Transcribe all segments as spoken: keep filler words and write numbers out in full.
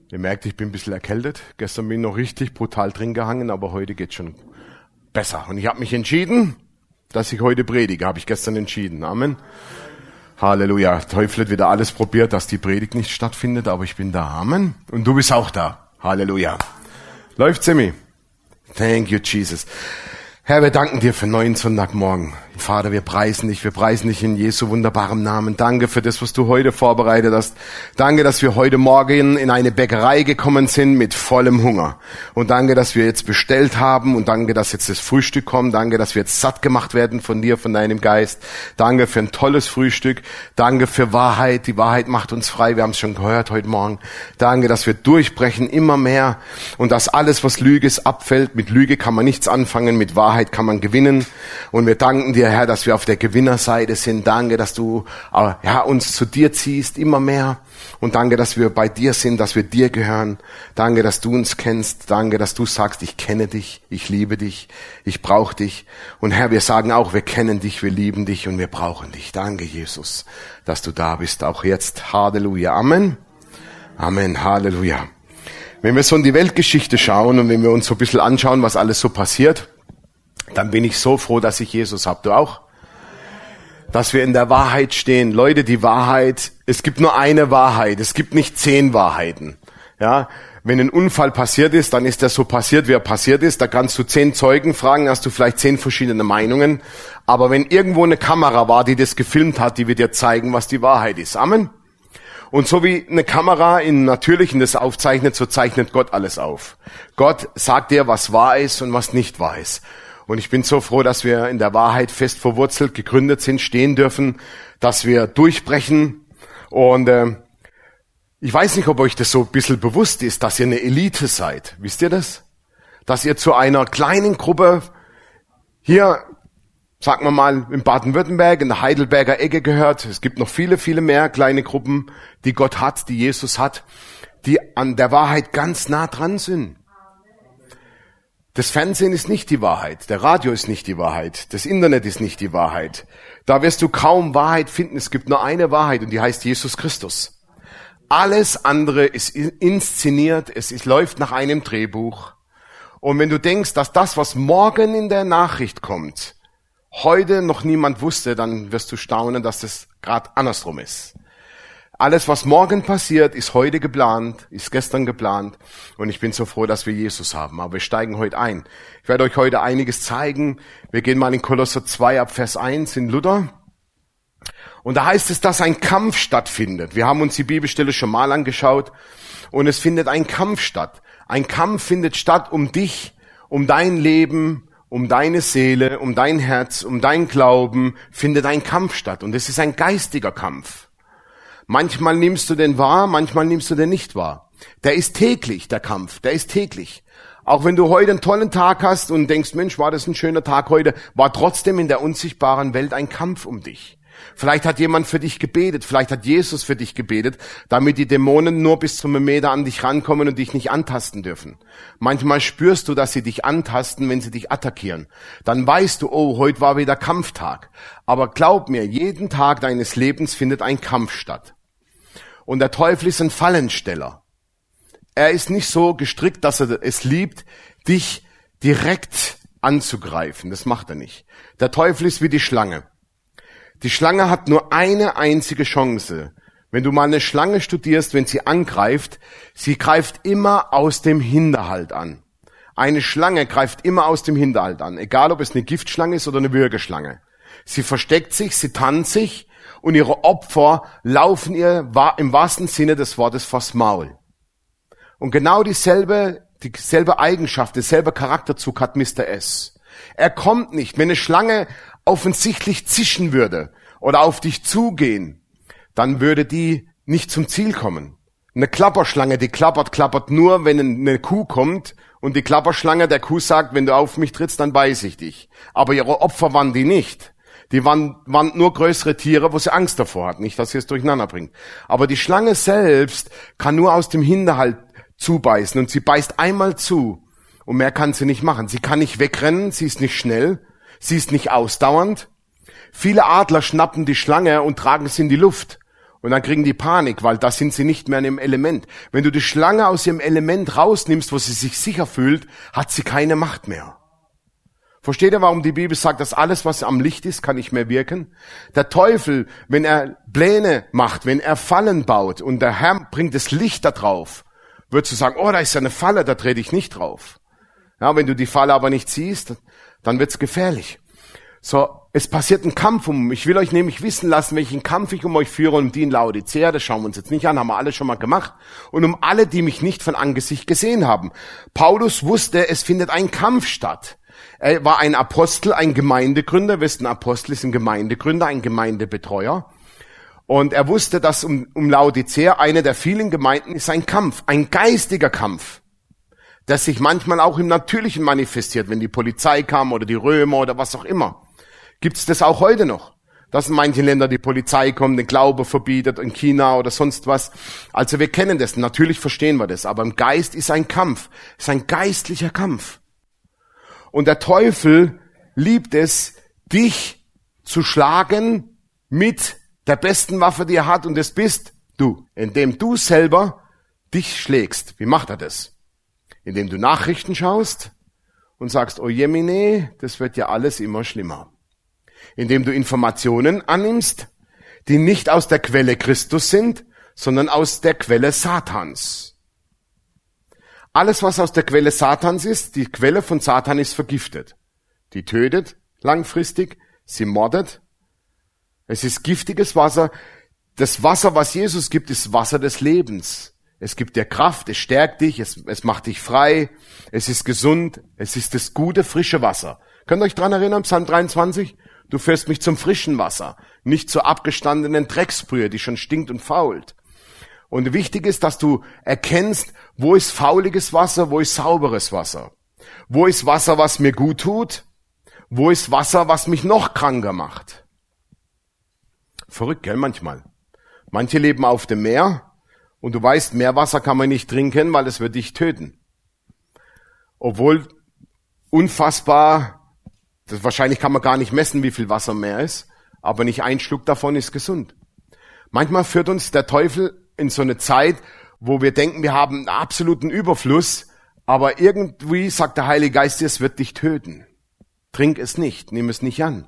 Ihr merkt, ich bin ein bisschen erkältet. Gestern bin ich noch richtig brutal drin gehangen, aber heute geht's schon besser. Und ich habe mich entschieden, dass ich heute predige. Habe ich gestern entschieden. Amen. Halleluja. Teufel hat wieder alles probiert, dass die Predigt nicht stattfindet, aber ich bin da. Amen. Und du bist auch da. Halleluja. Läuft, Semi? Thank you, Jesus. Herr, wir danken dir für einen neuen Sonntagmorgen. Vater, wir preisen dich, wir preisen dich in Jesu wunderbarem Namen. Danke für das, was du heute vorbereitet hast. Danke, dass wir heute Morgen in eine Bäckerei gekommen sind mit vollem Hunger. Und danke, dass wir jetzt bestellt haben und danke, dass jetzt das Frühstück kommt. Danke, dass wir jetzt satt gemacht werden von dir, von deinem Geist. Danke für ein tolles Frühstück. Danke für Wahrheit. Die Wahrheit macht uns frei. Wir haben es schon gehört heute Morgen. Danke, dass wir durchbrechen immer mehr und dass alles, was Lüge ist, abfällt. Mit Lüge kann man nichts anfangen, mit Wahrheit kann man gewinnen. Und wir danken dir, Herr, dass wir auf der Gewinnerseite sind. Danke, dass du ja, uns zu dir ziehst, immer mehr. Und danke, dass wir bei dir sind, dass wir dir gehören. Danke, dass du uns kennst. Danke, dass du sagst, ich kenne dich, ich liebe dich, ich brauche dich. Und Herr, wir sagen auch, wir kennen dich, wir lieben dich und wir brauchen dich. Danke, Jesus, dass du da bist, auch jetzt. Halleluja. Amen. Amen. Halleluja. Wenn wir so in die Weltgeschichte schauen und wenn wir uns so ein bisschen anschauen, was alles so passiert, dann bin ich so froh, dass ich Jesus habe. Du auch? Dass wir in der Wahrheit stehen. Leute, die Wahrheit, es gibt nur eine Wahrheit. Es gibt nicht zehn Wahrheiten. Ja, wenn ein Unfall passiert ist, dann ist der so passiert, wie er passiert ist. Da kannst du zehn Zeugen fragen, hast du vielleicht zehn verschiedene Meinungen. Aber wenn irgendwo eine Kamera war, die das gefilmt hat, die wird dir zeigen, was die Wahrheit ist. Amen. Und so wie eine Kamera im Natürlichen das aufzeichnet, so zeichnet Gott alles auf. Gott sagt dir, was wahr ist und was nicht wahr ist. Und ich bin so froh, dass wir in der Wahrheit fest verwurzelt, gegründet sind, stehen dürfen, dass wir durchbrechen. Und äh, ich weiß nicht, ob euch das so ein bisschen bewusst ist, dass ihr eine Elite seid. Wisst ihr das? Dass ihr zu einer kleinen Gruppe hier, sagen wir mal, in Baden-Württemberg, in der Heidelberger Ecke gehört. Es gibt noch viele, viele mehr kleine Gruppen, die Gott hat, die Jesus hat, die an der Wahrheit ganz nah dran sind. Das Fernsehen ist nicht die Wahrheit, der Radio ist nicht die Wahrheit, das Internet ist nicht die Wahrheit. Da wirst du kaum Wahrheit finden. Es gibt nur eine Wahrheit und die heißt Jesus Christus. Alles andere ist inszeniert, es ist, läuft nach einem Drehbuch. Und wenn du denkst, dass das, was morgen in der Nachricht kommt, heute noch niemand wusste, dann wirst du staunen, dass das gerade andersrum ist. Alles, was morgen passiert, ist heute geplant, ist gestern geplant. Und ich bin so froh, dass wir Jesus haben. Aber wir steigen heute ein. Ich werde euch heute einiges zeigen. Wir gehen mal in Kolosser zwei ab Vers eins in Luther. Und da heißt es, dass ein Kampf stattfindet. Wir haben uns die Bibelstelle schon mal angeschaut. Und es findet ein Kampf statt. Ein Kampf findet statt um dich, um dein Leben, um deine Seele, um dein Herz, um dein Glauben. Findet ein Kampf statt. Und es ist ein geistiger Kampf. Manchmal nimmst du den wahr, manchmal nimmst du den nicht wahr. Der ist täglich, der Kampf, der ist täglich. Auch wenn du heute einen tollen Tag hast und denkst, Mensch, war das ein schöner Tag heute, war trotzdem in der unsichtbaren Welt ein Kampf um dich. Vielleicht hat jemand für dich gebetet, vielleicht hat Jesus für dich gebetet, damit die Dämonen nur bis zum Meter an dich rankommen und dich nicht antasten dürfen. Manchmal spürst du, dass sie dich antasten, wenn sie dich attackieren. Dann weißt du, oh, heute war wieder Kampftag. Aber glaub mir, jeden Tag deines Lebens findet ein Kampf statt. Und der Teufel ist ein Fallensteller. Er ist nicht so gestrickt, dass er es liebt, dich direkt anzugreifen. Das macht er nicht. Der Teufel ist wie die Schlange. Die Schlange hat nur eine einzige Chance. Wenn du mal eine Schlange studierst, wenn sie angreift, sie greift immer aus dem Hinterhalt an. Eine Schlange greift immer aus dem Hinterhalt an, egal ob es eine Giftschlange ist oder eine Würgeschlange. Sie versteckt sich, sie tarnt sich und ihre Opfer laufen ihr im wahrsten Sinne des Wortes vors Maul. Und genau dieselbe, dieselbe Eigenschaft, derselbe Charakterzug hat Mister S. Er kommt nicht, wenn eine Schlange offensichtlich zischen würde oder auf dich zugehen, dann würde die nicht zum Ziel kommen. Eine Klapperschlange, die klappert, klappert nur, wenn eine Kuh kommt und die Klapperschlange der Kuh sagt, wenn du auf mich trittst, dann beiß ich dich. Aber ihre Opfer waren die nicht. Die waren, waren nur größere Tiere, wo sie Angst davor hat, nicht, dass sie es durcheinander bringt. Aber die Schlange selbst kann nur aus dem Hinterhalt zubeißen und sie beißt einmal zu und mehr kann sie nicht machen. Sie kann nicht wegrennen, sie ist nicht schnell, sie ist nicht ausdauernd. Viele Adler schnappen die Schlange und tragen sie in die Luft. Und dann kriegen die Panik, weil da sind sie nicht mehr in dem Element. Wenn du die Schlange aus ihrem Element rausnimmst, wo sie sich sicher fühlt, hat sie keine Macht mehr. Versteht ihr, warum die Bibel sagt, dass alles, was am Licht ist, kann nicht mehr wirken? Der Teufel, wenn er Pläne macht, wenn er Fallen baut und der Herr bringt das Licht da drauf, würdest du sagen, oh, da ist ja eine Falle, da trete ich nicht drauf. Ja, wenn du die Falle aber nicht siehst, dann wird's gefährlich. So, es passiert ein Kampf um. Ich will euch nämlich wissen lassen, welchen Kampf ich um euch führe und um die in Laodicea. Das schauen wir uns jetzt nicht an, haben wir alle schon mal gemacht. Und um alle, die mich nicht von Angesicht gesehen haben. Paulus wusste, es findet ein Kampf statt. Er war ein Apostel, ein Gemeindegründer. Wisst, ein Apostel ist ein Gemeindegründer, ein Gemeindebetreuer. Und er wusste, dass um, um Laodicea, eine der vielen Gemeinden, ist ein Kampf, ein geistiger Kampf, der sich manchmal auch im Natürlichen manifestiert, wenn die Polizei kam oder die Römer oder was auch immer. Gibt's das auch heute noch? Dass in manchen Ländern die Polizei kommt, den Glaube verbietet, in China oder sonst was. Also wir kennen das, natürlich verstehen wir das, aber im Geist ist ein Kampf, ist ein geistlicher Kampf. Und der Teufel liebt es, dich zu schlagen mit der besten Waffe, die er hat, und das bist du, indem du selber dich schlägst. Wie macht er das? Indem du Nachrichten schaust und sagst, oh Jemine, das wird ja alles immer schlimmer. Indem du Informationen annimmst, die nicht aus der Quelle Christus sind, sondern aus der Quelle Satans. Alles, was aus der Quelle Satans ist, die Quelle von Satan ist vergiftet. Die tötet langfristig, sie mordet. Es ist giftiges Wasser. Das Wasser, was Jesus gibt, ist Wasser des Lebens. Es gibt dir Kraft, es stärkt dich, es, es macht dich frei, es ist gesund, es ist das gute, frische Wasser. Könnt ihr euch dran erinnern, Psalm dreiundzwanzig? Du führst mich zum frischen Wasser, nicht zur abgestandenen Drecksbrühe, die schon stinkt und fault. Und wichtig ist, dass du erkennst, wo ist fauliges Wasser, wo ist sauberes Wasser. Wo ist Wasser, was mir gut tut, wo ist Wasser, was mich noch kranker macht. Verrückt, gell, manchmal. Manche leben auf dem Meer und du weißt, Meerwasser kann man nicht trinken, weil es wird dich töten. Obwohl unfassbar, das wahrscheinlich kann man gar nicht messen, wie viel Wasser mehr ist, aber nicht ein Schluck davon ist gesund. Manchmal führt uns der Teufel in so eine Zeit, wo wir denken, wir haben einen absoluten Überfluss, aber irgendwie sagt der Heilige Geist dir, es wird dich töten. Trink es nicht, nimm es nicht an.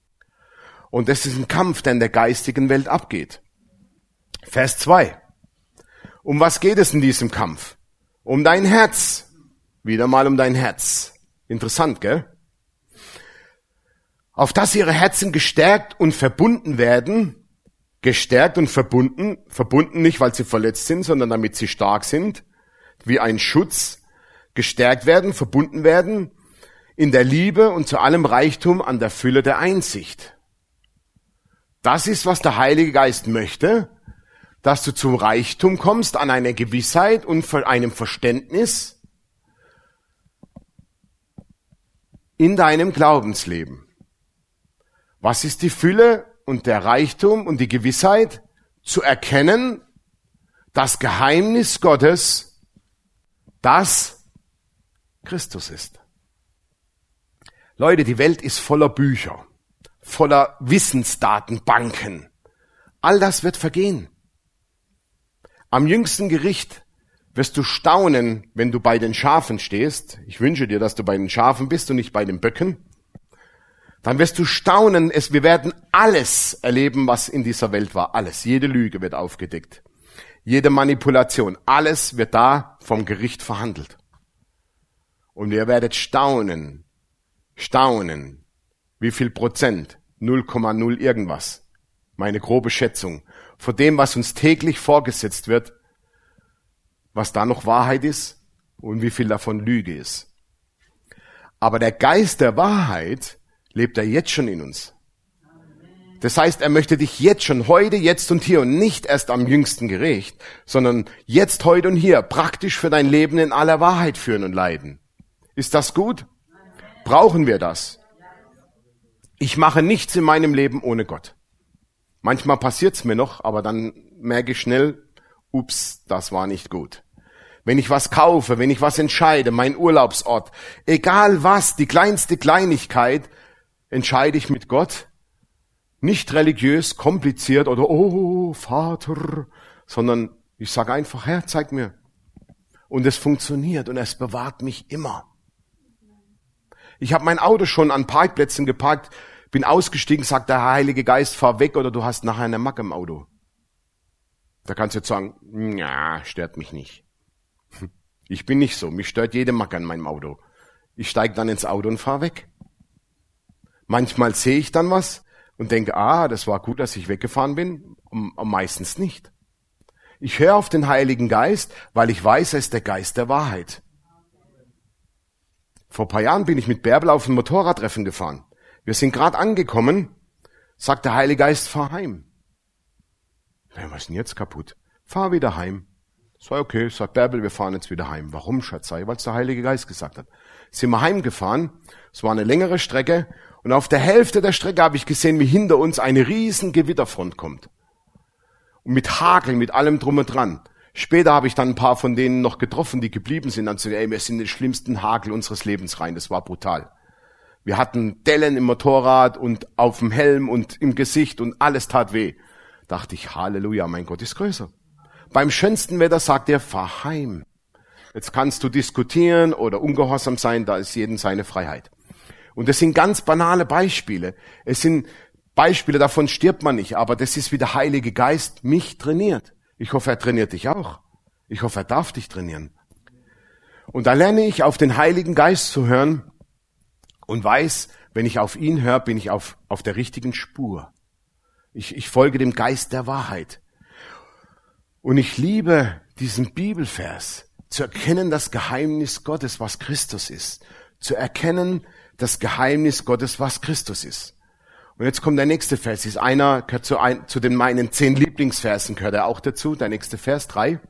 Und das ist ein Kampf, der in der geistigen Welt abgeht. Vers zwei. Um was geht es in diesem Kampf? Um dein Herz. Wieder mal um dein Herz. Interessant, gell? Auf dass ihre Herzen gestärkt und verbunden werden, gestärkt und verbunden, verbunden nicht, weil sie verletzt sind, sondern damit sie stark sind, wie ein Schutz, gestärkt werden, verbunden werden, in der Liebe und zu allem Reichtum an der Fülle der Einsicht. Das ist, was der Heilige Geist möchte, dass du zum Reichtum kommst, an einer Gewissheit und einem Verständnis in deinem Glaubensleben. Was ist die Fülle und der Reichtum und die Gewissheit? Zu erkennen, das Geheimnis Gottes, das Christus ist. Leute, die Welt ist voller Bücher, voller Wissensdatenbanken. All das wird vergehen. Am jüngsten Gericht wirst du staunen, wenn du bei den Schafen stehst. Ich wünsche dir, dass du bei den Schafen bist und nicht bei den Böcken. Dann wirst du staunen, es, wir werden alles erleben, was in dieser Welt war. Alles. Jede Lüge wird aufgedeckt. Jede Manipulation. Alles wird da vom Gericht verhandelt. Und ihr werdet staunen, staunen, wie viel Prozent, null Komma null irgendwas, meine grobe Schätzung, von dem, was uns täglich vorgesetzt wird, was da noch Wahrheit ist und wie viel davon Lüge ist. Aber der Geist der Wahrheit lebt er jetzt schon in uns. Das heißt, er möchte dich jetzt schon, heute, jetzt und hier und nicht erst am jüngsten Gericht, sondern jetzt, heute und hier praktisch für dein Leben in aller Wahrheit führen und leiten. Ist das gut? Brauchen wir das? Ich mache nichts in meinem Leben ohne Gott. Manchmal passiert's mir noch, aber dann merke ich schnell, ups, das war nicht gut. Wenn ich was kaufe, wenn ich was entscheide, mein Urlaubsort, egal was, die kleinste Kleinigkeit, entscheide ich mit Gott, Nicht religiös, kompliziert oder oh, Vater, sondern ich sage einfach, Herr, zeig mir. Und es funktioniert und es bewahrt mich immer. Ich habe mein Auto schon an Parkplätzen geparkt, bin ausgestiegen, sagt der Heilige Geist, fahr weg oder du hast nachher eine Macke im Auto. Da kannst du jetzt sagen, ja, stört mich nicht. Ich bin nicht so, mich stört jede Macke an meinem Auto. Ich steige dann ins Auto und fahr weg. Manchmal sehe ich dann was und denke, ah, das war gut, dass ich weggefahren bin, meistens nicht. Ich höre auf den Heiligen Geist, weil ich weiß, er ist der Geist der Wahrheit. Vor ein paar Jahren bin ich mit Bärbel auf ein Motorradtreffen gefahren. Wir sind gerade angekommen, sagt der Heilige Geist, fahr heim. Ja, was ist denn jetzt kaputt? Fahr wieder heim. Sag, okay, sagt Bärbel, wir fahren jetzt wieder heim. Warum, Schatzei? Weil es der Heilige Geist gesagt hat. Sind wir heimgefahren, es war eine längere Strecke und auf der Hälfte der Strecke habe ich gesehen, wie hinter uns eine riesen Gewitterfront kommt. Und mit Hagel, mit allem drum und dran. Später habe ich dann ein paar von denen noch getroffen, die geblieben sind. Dann so, ey, wir sind in den schlimmsten Hagel unseres Lebens rein. Das war brutal. Wir hatten Dellen im Motorrad und auf dem Helm und im Gesicht und alles tat weh. Dachte ich, Halleluja, mein Gott ist größer. Beim schönsten Wetter sagt er, fahr heim. Jetzt kannst du diskutieren oder ungehorsam sein, da ist jedem seine Freiheit. Und das sind ganz banale Beispiele. Es sind Beispiele, davon stirbt man nicht, aber das ist wie der Heilige Geist mich trainiert. Ich hoffe, er trainiert dich auch. Ich hoffe, er darf dich trainieren. Und da lerne ich, auf den Heiligen Geist zu hören und weiß, wenn ich auf ihn höre, bin ich auf, auf der richtigen Spur. Ich, ich folge dem Geist der Wahrheit. Und ich liebe diesen Bibelvers, zu erkennen das Geheimnis Gottes, was Christus ist. Zu erkennen das Geheimnis Gottes, was Christus ist. Und jetzt kommt der nächste Vers. Ist einer, gehört zu, ein, zu den meinen zehn Lieblingsversen, gehört er auch dazu. Der nächste Vers, drei.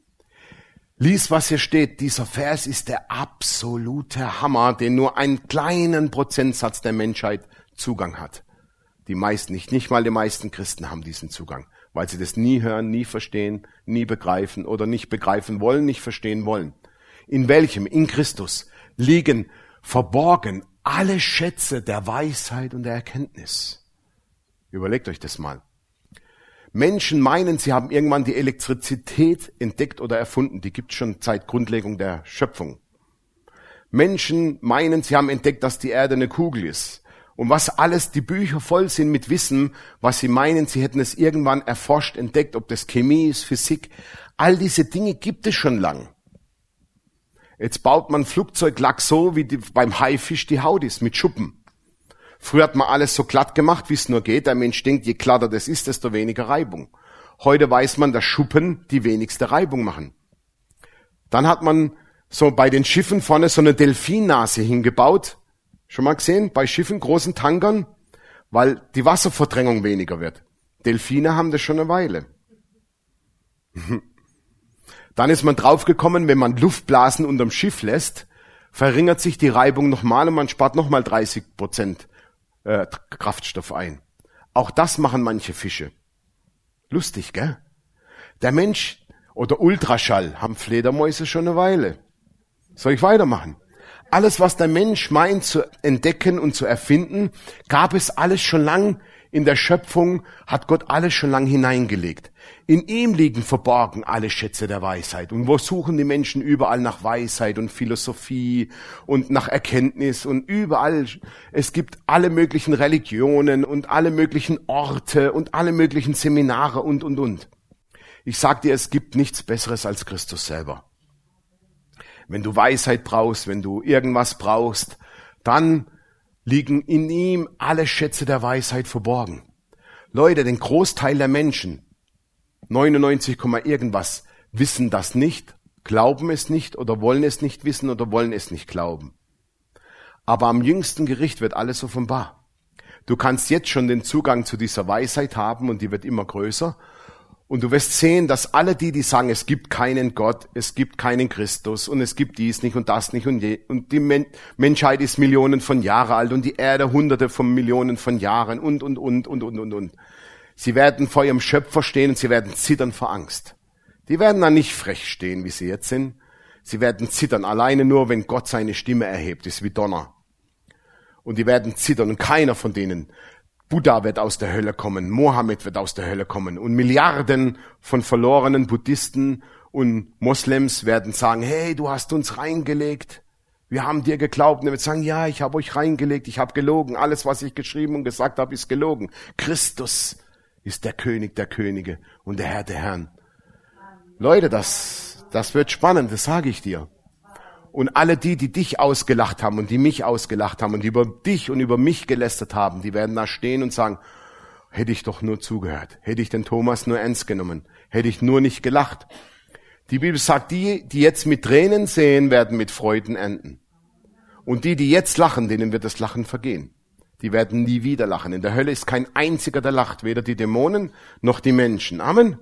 Lies, was hier steht. Dieser Vers ist der absolute Hammer, den nur einen kleinen Prozentsatz der Menschheit Zugang hat. Die meisten nicht, nicht mal die meisten Christen haben diesen Zugang, weil sie das nie hören, nie verstehen, nie begreifen oder nicht begreifen wollen, nicht verstehen wollen. In welchem? In Christus liegen verborgen alle Schätze der Weisheit und der Erkenntnis. Überlegt euch das mal. Menschen meinen, sie haben irgendwann die Elektrizität entdeckt oder erfunden. Die gibt es schon seit Grundlegung der Schöpfung. Menschen meinen, sie haben entdeckt, dass die Erde eine Kugel ist. Und was alles, die Bücher voll sind mit Wissen, was sie meinen, sie hätten es irgendwann erforscht, entdeckt, ob das Chemie ist, Physik. All diese Dinge gibt es schon lang. Jetzt baut man Flugzeuglack so, wie die, beim Haifisch die Haut ist, mit Schuppen. Früher hat man alles so glatt gemacht, wie es nur geht. Der Mensch denkt, je glatter das ist, desto weniger Reibung. Heute weiß man, dass Schuppen die wenigste Reibung machen. Dann hat man so bei den Schiffen vorne so eine Delfinnase hingebaut. Schon mal gesehen? Bei Schiffen, großen Tankern, weil die Wasserverdrängung weniger wird. Delfine haben das schon eine Weile. Dann ist man draufgekommen, wenn man Luftblasen unterm Schiff lässt, verringert sich die Reibung nochmal und man spart nochmal dreißig Prozent äh, Kraftstoff ein. Auch das machen manche Fische. Lustig, gell? Der Mensch oder Ultraschall haben Fledermäuse schon eine Weile. Soll ich weitermachen? Alles, was der Mensch meint zu entdecken und zu erfinden, gab es alles schon lang in der Schöpfung, hat Gott alles schon lang hineingelegt. In ihm liegen verborgen alle Schätze der Weisheit. Und wo suchen die Menschen überall nach Weisheit und Philosophie und nach Erkenntnis und überall. Es gibt alle möglichen Religionen und alle möglichen Orte und alle möglichen Seminare und, und, und. Ich sag dir, es gibt nichts Besseres als Christus selber. Wenn du Weisheit brauchst, wenn du irgendwas brauchst, dann liegen in ihm alle Schätze der Weisheit verborgen. Leute, den Großteil der Menschen, neunundneunzig, irgendwas, wissen das nicht, glauben es nicht oder wollen es nicht wissen oder wollen es nicht glauben. Aber am jüngsten Gericht wird alles offenbar. Du kannst jetzt schon den Zugang zu dieser Weisheit haben und die wird immer größer. Und du wirst sehen, dass alle die, die sagen, es gibt keinen Gott, es gibt keinen Christus und es gibt dies nicht und das nicht und je, und die Men- Menschheit ist Millionen von Jahren alt und die Erde hunderte von Millionen von Jahren und, und, und, und, und, und, und. Sie werden vor ihrem Schöpfer stehen und sie werden zittern vor Angst. Die werden dann nicht frech stehen, wie sie jetzt sind. Sie werden zittern, alleine nur, wenn Gott seine Stimme erhebt, ist wie Donner. Und die werden zittern und keiner von denen Buddha wird aus der Hölle kommen, Mohammed wird aus der Hölle kommen und Milliarden von verlorenen Buddhisten und Moslems werden sagen, hey, du hast uns reingelegt, wir haben dir geglaubt. Und er wird sagen, ja, ich habe euch reingelegt, ich habe gelogen, alles, was ich geschrieben und gesagt habe, ist gelogen. Christus ist der König der Könige und der Herr der Herren. Leute, das, das wird spannend, das sage ich dir. Und alle die, die dich ausgelacht haben und die mich ausgelacht haben und die über dich und über mich gelästert haben, die werden da stehen und sagen, hätte ich doch nur zugehört, hätte ich den Thomas nur ernst genommen, hätte ich nur nicht gelacht. Die Bibel sagt, die, die jetzt mit Tränen sehen, werden mit Freuden enden. Und die, die jetzt lachen, denen wird das Lachen vergehen. Die werden nie wieder lachen. In der Hölle ist kein einziger, der lacht, weder die Dämonen noch die Menschen. Amen.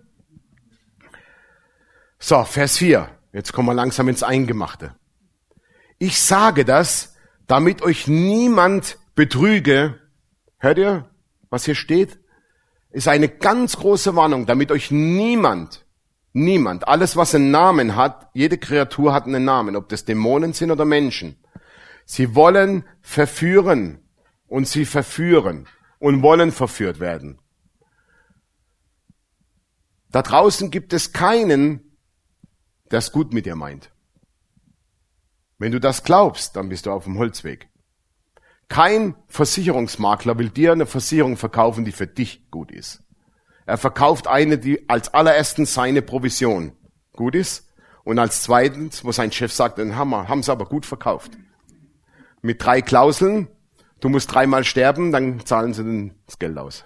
So, Vers vier. Jetzt kommen wir langsam ins Eingemachte. Ich sage das, damit euch niemand betrüge. Hört ihr, was hier steht? Ist eine ganz große Warnung, damit euch niemand, niemand, alles was einen Namen hat, jede Kreatur hat einen Namen, ob das Dämonen sind oder Menschen. Sie wollen verführen und sie verführen und wollen verführt werden. Da draußen gibt es keinen, der es gut mit dir meint. Wenn du das glaubst, dann bist du auf dem Holzweg. Kein Versicherungsmakler will dir eine Versicherung verkaufen, die für dich gut ist. Er verkauft eine, die als allererstens seine Provision gut ist und als zweitens, wo sein Chef sagt, den haben wir, haben sie aber gut verkauft. Mit drei Klauseln, du musst dreimal sterben, dann zahlen sie das Geld aus.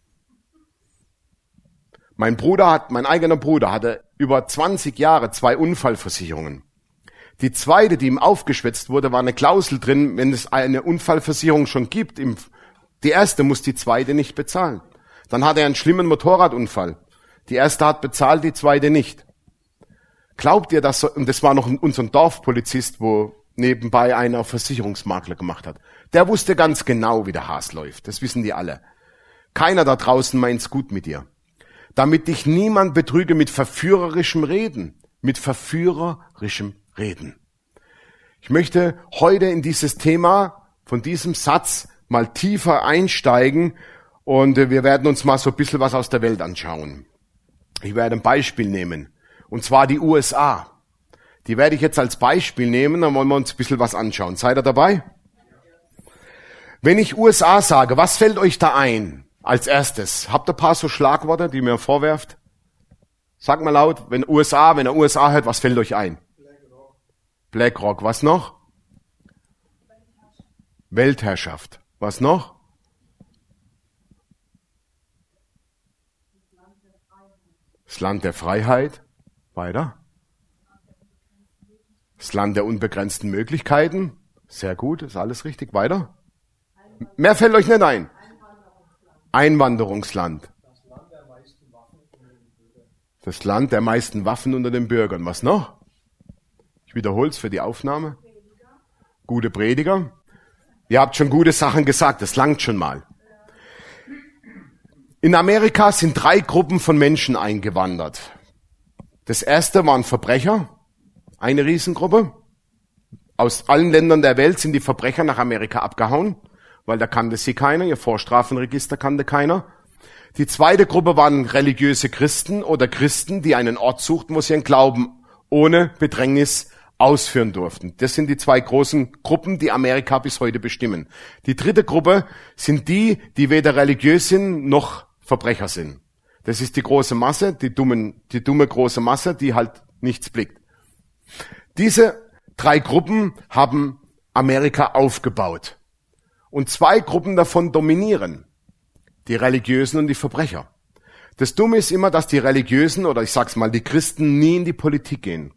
Mein Bruder hat, mein eigener Bruder hatte über zwanzig Jahre zwei Unfallversicherungen. Die zweite, die ihm aufgeschwätzt wurde, war eine Klausel drin, wenn es eine Unfallversicherung schon gibt. Die erste muss die zweite nicht bezahlen. Dann hat er einen schlimmen Motorradunfall. Die erste hat bezahlt, die zweite nicht. Glaubt ihr, dass, und das war noch unser Dorfpolizist, wo nebenbei einer Versicherungsmakler gemacht hat. Der wusste ganz genau, wie der Hase läuft. Das wissen die alle. Keiner da draußen meint's gut mit dir. Damit dich niemand betrüge mit verführerischem Reden. Mit verführerischem Reden. Ich möchte heute in dieses Thema von diesem Satz mal tiefer einsteigen und wir werden uns mal so ein bisschen was aus der Welt anschauen. Ich werde ein Beispiel nehmen und zwar die U S A. Die werde ich jetzt als Beispiel nehmen, dann wollen wir uns ein bisschen was anschauen. Seid ihr dabei? Wenn ich U S A sage, was fällt euch da ein als erstes? Habt ihr ein paar so Schlagworte, die mir vorwerft? Sag mal laut, wenn U S A, wenn ihr U S A hört, was fällt euch ein? BlackRock, was noch? Weltherrschaft. Was noch? Das Land der Freiheit. Weiter. Das Land der unbegrenzten Möglichkeiten. Sehr gut, ist alles richtig. Weiter. Mehr fällt euch nicht ein. Einwanderungsland. Das Land der meisten Waffen unter den Bürgern. Was noch? Ich wiederhole es für die Aufnahme. Gute Prediger. Ihr habt schon gute Sachen gesagt, das langt schon mal. In Amerika sind drei Gruppen von Menschen eingewandert. Das erste waren Verbrecher, eine Riesengruppe. Aus allen Ländern der Welt sind die Verbrecher nach Amerika abgehauen, weil da kannte sie keiner, ihr Vorstrafenregister kannte keiner. Die zweite Gruppe waren religiöse Christen oder Christen, die einen Ort suchten, wo sie ihren Glauben ohne Bedrängnis ausführen durften. Das sind die zwei großen Gruppen, die Amerika bis heute bestimmen. Die dritte Gruppe sind die, die weder religiös sind noch Verbrecher sind. Das ist die große Masse, die dummen, die dumme große Masse, die halt nichts blickt. Diese drei Gruppen haben Amerika aufgebaut. Und zwei Gruppen davon dominieren. Die Religiösen und die Verbrecher. Das Dumme ist immer, dass die Religiösen, oder ich sag's mal, die Christen nie in die Politik gehen.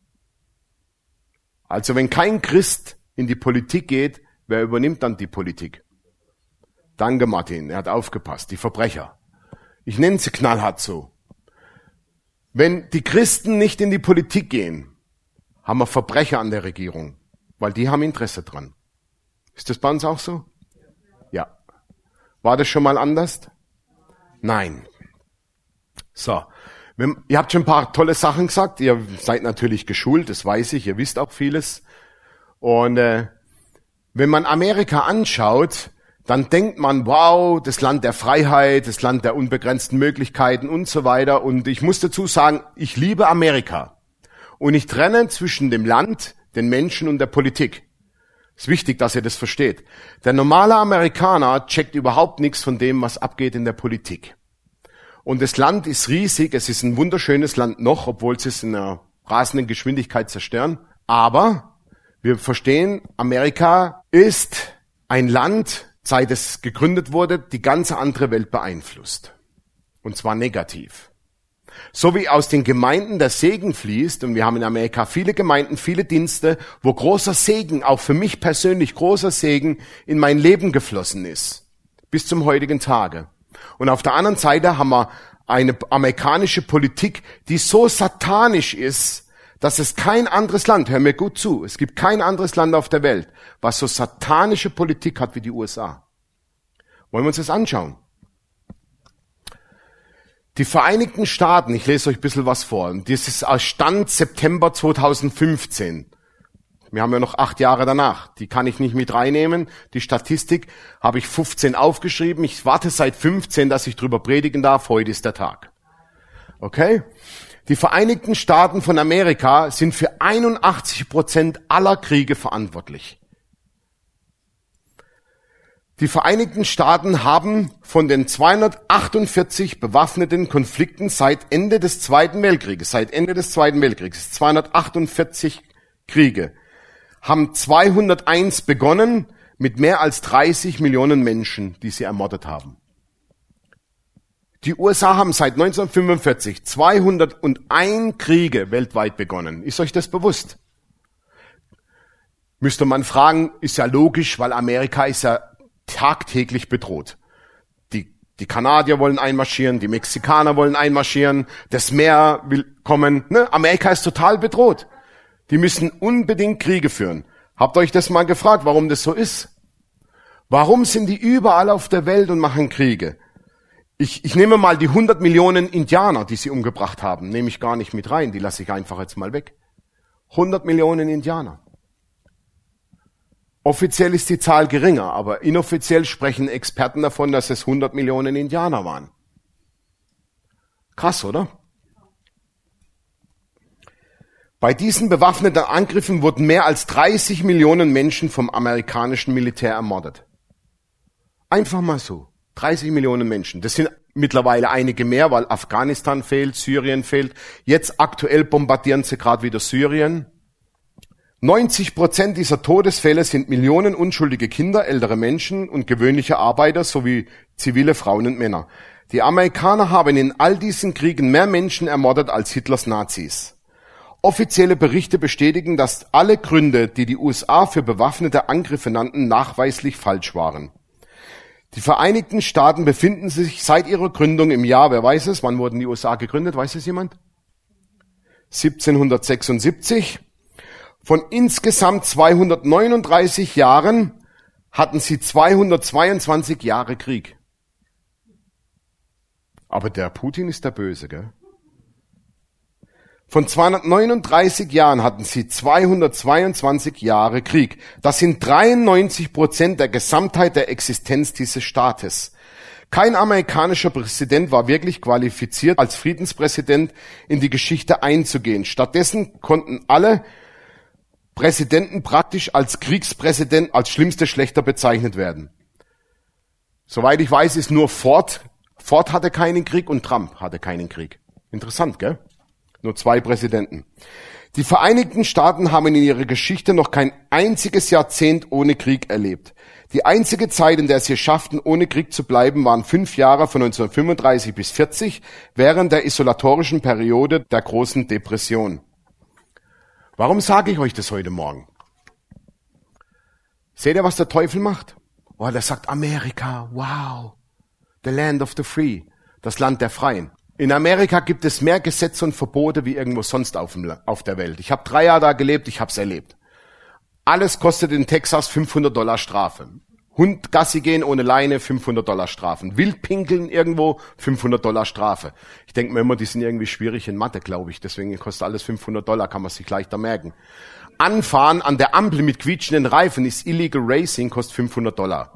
Also wenn kein Christ in die Politik geht, wer übernimmt dann die Politik? Danke Martin, er hat aufgepasst, die Verbrecher. Ich nenne sie knallhart so. Wenn die Christen nicht in die Politik gehen, haben wir Verbrecher an der Regierung, weil die haben Interesse dran. Ist das bei uns auch so? Ja. War das schon mal anders? Nein. So. Ihr habt schon ein paar tolle Sachen gesagt. Ihr seid natürlich geschult, das weiß ich. Ihr wisst auch vieles. Und äh, wenn man Amerika anschaut, dann denkt man, wow, das Land der Freiheit, das Land der unbegrenzten Möglichkeiten und so weiter. Und ich muss dazu sagen, ich liebe Amerika. Und ich trenne zwischen dem Land, den Menschen und der Politik. Ist wichtig, dass ihr das versteht. Der normale Amerikaner checkt überhaupt nichts von dem, was abgeht in der Politik. Und das Land ist riesig, es ist ein wunderschönes Land noch, obwohl sie es in einer rasenden Geschwindigkeit zerstören. Aber wir verstehen, Amerika ist ein Land, seit es gegründet wurde, die ganze andere Welt beeinflusst. Und zwar negativ. So wie aus den Gemeinden der Segen fließt, und wir haben in Amerika viele Gemeinden, viele Dienste, wo großer Segen, auch für mich persönlich großer Segen, in mein Leben geflossen ist. Bis zum heutigen Tage. Und auf der anderen Seite haben wir eine amerikanische Politik, die so satanisch ist, dass es kein anderes Land, hör mir gut zu, es gibt kein anderes Land auf der Welt, was so satanische Politik hat wie die U S A. Wollen wir uns das anschauen? Die Vereinigten Staaten, ich lese euch ein bisschen was vor, und das ist aus Stand September zweitausendfünfzehn. Wir haben ja noch acht Jahre danach. Die kann ich nicht mit reinnehmen. Die Statistik habe ich fünfzehn aufgeschrieben. Ich warte seit fünfzehn, dass ich drüber predigen darf. Heute ist der Tag. Okay? Die Vereinigten Staaten von Amerika sind für einundachtzig Prozent aller Kriege verantwortlich. Die Vereinigten Staaten haben von den zweihundertachtundvierzig bewaffneten Konflikten seit Ende des Zweiten Weltkrieges, seit Ende des Zweiten Weltkrieges, zweihundertachtundvierzig Kriege, haben zweihunderteins begonnen mit mehr als dreißig Millionen Menschen, die sie ermordet haben. Die U S A haben seit neunzehnhundertfünfundvierzig zweihunderteins Kriege weltweit begonnen. Ist euch das bewusst? Müsste man fragen, ist ja logisch, weil Amerika ist ja tagtäglich bedroht. Die, die Kanadier wollen einmarschieren, die Mexikaner wollen einmarschieren, das Meer will kommen. Ne? Amerika ist total bedroht. Die müssen unbedingt Kriege führen. Habt ihr euch das mal gefragt, warum das so ist? Warum sind die überall auf der Welt und machen Kriege? Ich, ich nehme mal die hundert Millionen Indianer, die sie umgebracht haben, nehme ich gar nicht mit rein, die lasse ich einfach jetzt mal weg. hundert Millionen Indianer. Offiziell ist die Zahl geringer, aber inoffiziell sprechen Experten davon, dass es hundert Millionen Indianer waren. Krass, oder? Bei diesen bewaffneten Angriffen wurden mehr als dreißig Millionen Menschen vom amerikanischen Militär ermordet. Einfach mal so. dreißig Millionen Menschen. Das sind mittlerweile einige mehr, weil Afghanistan fehlt, Syrien fehlt. Jetzt aktuell bombardieren sie gerade wieder Syrien. neunzig Prozent dieser Todesfälle sind Millionen unschuldige Kinder, ältere Menschen und gewöhnliche Arbeiter sowie zivile Frauen und Männer. Die Amerikaner haben in all diesen Kriegen mehr Menschen ermordet als Hitlers Nazis. Offizielle Berichte bestätigen, dass alle Gründe, die die U S A für bewaffnete Angriffe nannten, nachweislich falsch waren. Die Vereinigten Staaten befinden sich seit ihrer Gründung im Jahr, wer weiß es, wann wurden die U S A gegründet, weiß es jemand? siebzehnhundertsechsundsiebzig. Von insgesamt zweihundertneununddreißig Jahren hatten sie zweihundertzweiundzwanzig Jahre Krieg. Aber der Putin ist der Böse, gell? Von zweihundertneununddreißig Jahren hatten sie zweihundertzweiundzwanzig Jahre Krieg. Das sind dreiundneunzig Prozent der Gesamtheit der Existenz dieses Staates. Kein amerikanischer Präsident war wirklich qualifiziert, als Friedenspräsident in die Geschichte einzugehen. Stattdessen konnten alle Präsidenten praktisch als Kriegspräsident, als schlimmste Schlechter bezeichnet werden. Soweit ich weiß, ist nur Ford. Ford hatte keinen Krieg und Trump hatte keinen Krieg. Interessant, gell? Nur zwei Präsidenten. Die Vereinigten Staaten haben in ihrer Geschichte noch kein einziges Jahrzehnt ohne Krieg erlebt. Die einzige Zeit, in der sie es schafften, ohne Krieg zu bleiben, waren fünf Jahre von neunzehnhundertfünfunddreißig bis vierzig, während der isolatorischen Periode der großen Depression. Warum sage ich euch das heute Morgen? Seht ihr, was der Teufel macht? Oh, der sagt Amerika, wow, the land of the free, das Land der Freien. In Amerika gibt es mehr Gesetze und Verbote wie irgendwo sonst auf, dem, auf der Welt. Ich habe drei Jahre da gelebt, ich habe es erlebt. Alles kostet in Texas fünfhundert Dollar Strafe. Hund Gassi gehen ohne Leine, fünfhundert Dollar Strafen. Wild pinkeln irgendwo, fünfhundert Dollar Strafe. Ich denke mir immer, die sind irgendwie schwierig in Mathe, glaube ich. Deswegen kostet alles fünfhundert Dollar, kann man sich leichter merken. Anfahren an der Ampel mit quietschenden Reifen ist Illegal Racing, kostet fünfhundert Dollar.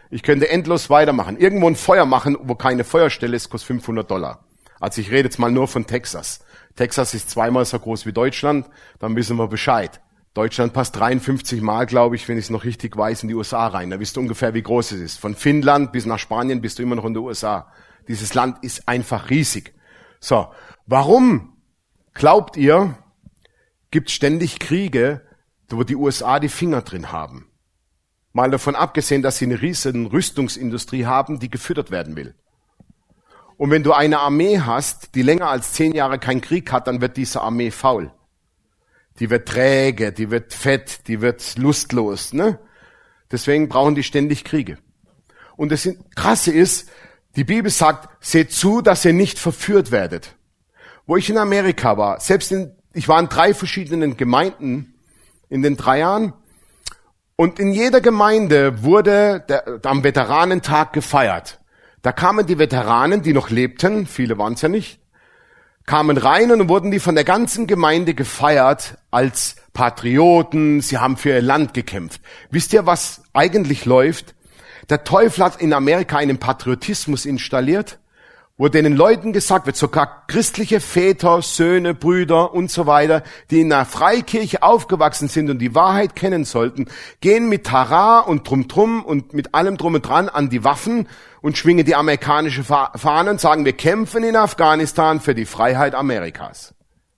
Ich könnte endlos weitermachen. Irgendwo ein Feuer machen, wo keine Feuerstelle ist, kostet fünfhundert Dollar. Also ich rede jetzt mal nur von Texas. Texas ist zweimal so groß wie Deutschland, dann wissen wir Bescheid. Deutschland passt dreiundfünfzig Mal, glaube ich, wenn ich es noch richtig weiß, in die U S A rein. Da wisst du ungefähr, wie groß es ist. Von Finnland bis nach Spanien bist du immer noch in der U S A. Dieses Land ist einfach riesig. So, warum, glaubt ihr, gibt ständig Kriege, wo die U S A die Finger drin haben? Mal davon abgesehen, dass sie eine riesen Rüstungsindustrie haben, die gefüttert werden will. Und wenn du eine Armee hast, die länger als zehn Jahre keinen Krieg hat, dann wird diese Armee faul. Die wird träge, die wird fett, die wird lustlos, ne? Deswegen brauchen die ständig Kriege. Und das Krasse ist, die Bibel sagt, seht zu, dass ihr nicht verführt werdet. Wo ich in Amerika war, selbst in, ich war in drei verschiedenen Gemeinden in den drei Jahren, und in jeder Gemeinde wurde der, am Veteranentag gefeiert. Da kamen die Veteranen, die noch lebten, viele waren es ja nicht, kamen rein und wurden die von der ganzen Gemeinde gefeiert als Patrioten, sie haben für ihr Land gekämpft. Wisst ihr, was eigentlich läuft? Der Teufel hat in Amerika einen Patriotismus installiert, wo den Leuten gesagt wird, sogar christliche Väter, Söhne, Brüder und so weiter, die in einer Freikirche aufgewachsen sind und die Wahrheit kennen sollten, gehen mit Tara und Drum-Drum und mit allem Drum und Dran an die Waffen und schwingen die amerikanische Fahne und sagen, wir kämpfen in Afghanistan für die Freiheit Amerikas.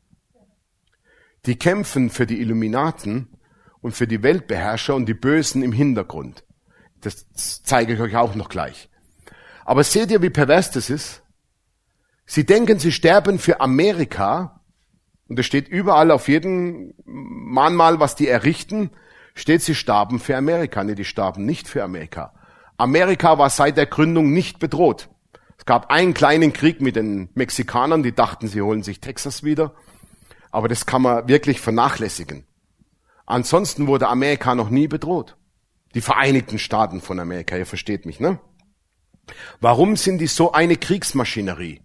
Die kämpfen für die Illuminaten und für die Weltbeherrscher und die Bösen im Hintergrund. Das zeige ich euch auch noch gleich. Aber seht ihr, wie pervers das ist? Sie denken, sie sterben für Amerika, und es steht überall auf jedem Mahnmal, was die errichten, steht, sie starben für Amerika. Nee, die starben nicht für Amerika. Amerika war seit der Gründung nicht bedroht. Es gab einen kleinen Krieg mit den Mexikanern, die dachten, sie holen sich Texas wieder. Aber das kann man wirklich vernachlässigen. Ansonsten wurde Amerika noch nie bedroht. Die Vereinigten Staaten von Amerika, ihr versteht mich, ne? Warum sind die so eine Kriegsmaschinerie?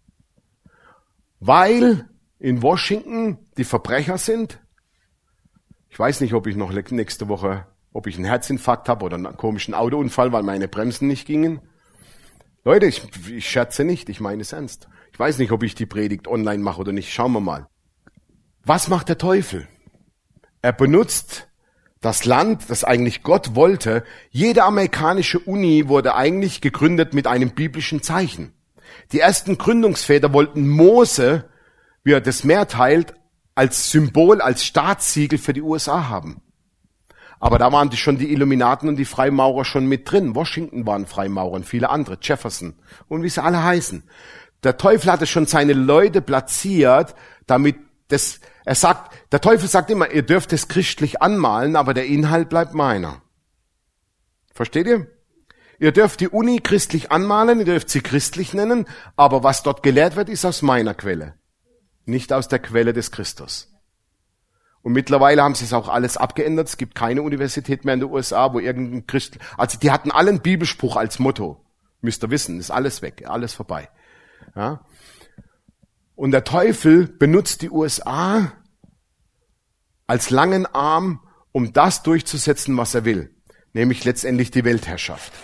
Weil in Washington die Verbrecher sind. Ich weiß nicht, ob ich noch nächste Woche, ob ich einen Herzinfarkt habe oder einen komischen Autounfall, weil meine Bremsen nicht gingen. Leute, ich, ich scherze nicht, ich meine es ernst. Ich weiß nicht, ob ich die Predigt online mache oder nicht. Schauen wir mal. Was macht der Teufel? Er benutzt das Land, das eigentlich Gott wollte. Jede amerikanische Uni wurde eigentlich gegründet mit einem biblischen Zeichen. Die ersten Gründungsväter wollten Mose, wie er das Meer teilt, als Symbol, als Staatssiegel für die U S A haben. Aber da waren die schon die Illuminaten und die Freimaurer schon mit drin. Washington waren Freimaurer und viele andere, Jefferson und wie sie alle heißen. Der Teufel hatte schon seine Leute platziert, damit das, er sagt, der Teufel sagt immer, ihr dürft es christlich anmalen, aber der Inhalt bleibt meiner. Versteht ihr? Ihr dürft die Uni christlich anmalen, ihr dürft sie christlich nennen, aber was dort gelehrt wird, ist aus meiner Quelle, nicht aus der Quelle des Christus. Und mittlerweile haben sie es auch alles abgeändert. Es gibt keine Universität mehr in den U S A, wo irgendein Christ, also die hatten alle einen Bibelspruch als Motto. Müsst ihr wissen, ist alles weg, alles vorbei. Ja? Und der Teufel benutzt die U S A als langen Arm, um das durchzusetzen, was er will. Nämlich letztendlich die Weltherrschaft.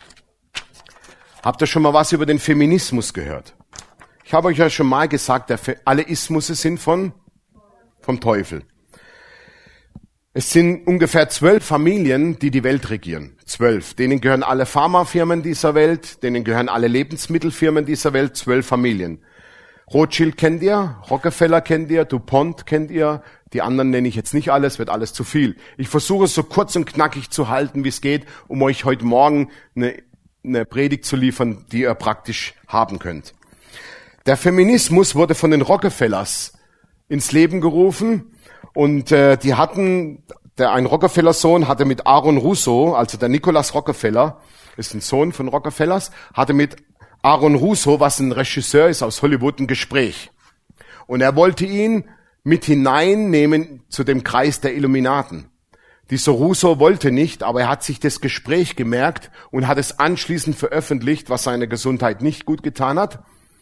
Habt ihr schon mal was über den Feminismus gehört? Ich habe euch ja schon mal gesagt, der Fe- alle Ismusse sind von, vom Teufel. Es sind ungefähr zwölf Familien, die die Welt regieren. Zwölf. Denen gehören alle Pharmafirmen dieser Welt, denen gehören alle Lebensmittelfirmen dieser Welt, zwölf Familien. Rothschild kennt ihr, Rockefeller kennt ihr, DuPont kennt ihr, die anderen nenne ich jetzt nicht alles, wird alles zu viel. Ich versuche es so kurz und knackig zu halten, wie es geht, um euch heute Morgen eine, eine Predigt zu liefern, die ihr praktisch haben könnt. Der Feminismus wurde von den Rockefellers ins Leben gerufen und äh, die hatten, der ein Rockefeller-Sohn hatte mit Aaron Russo, also der Nicholas Rockefeller, ist ein Sohn von Rockefellers, hatte mit Aaron Russo, was ein Regisseur ist aus Hollywood, ein Gespräch. Und er wollte ihn mit hineinnehmen zu dem Kreis der Illuminaten. Dieser Russo wollte nicht, aber er hat sich das Gespräch gemerkt und hat es anschließend veröffentlicht, was seiner Gesundheit nicht gut getan hat.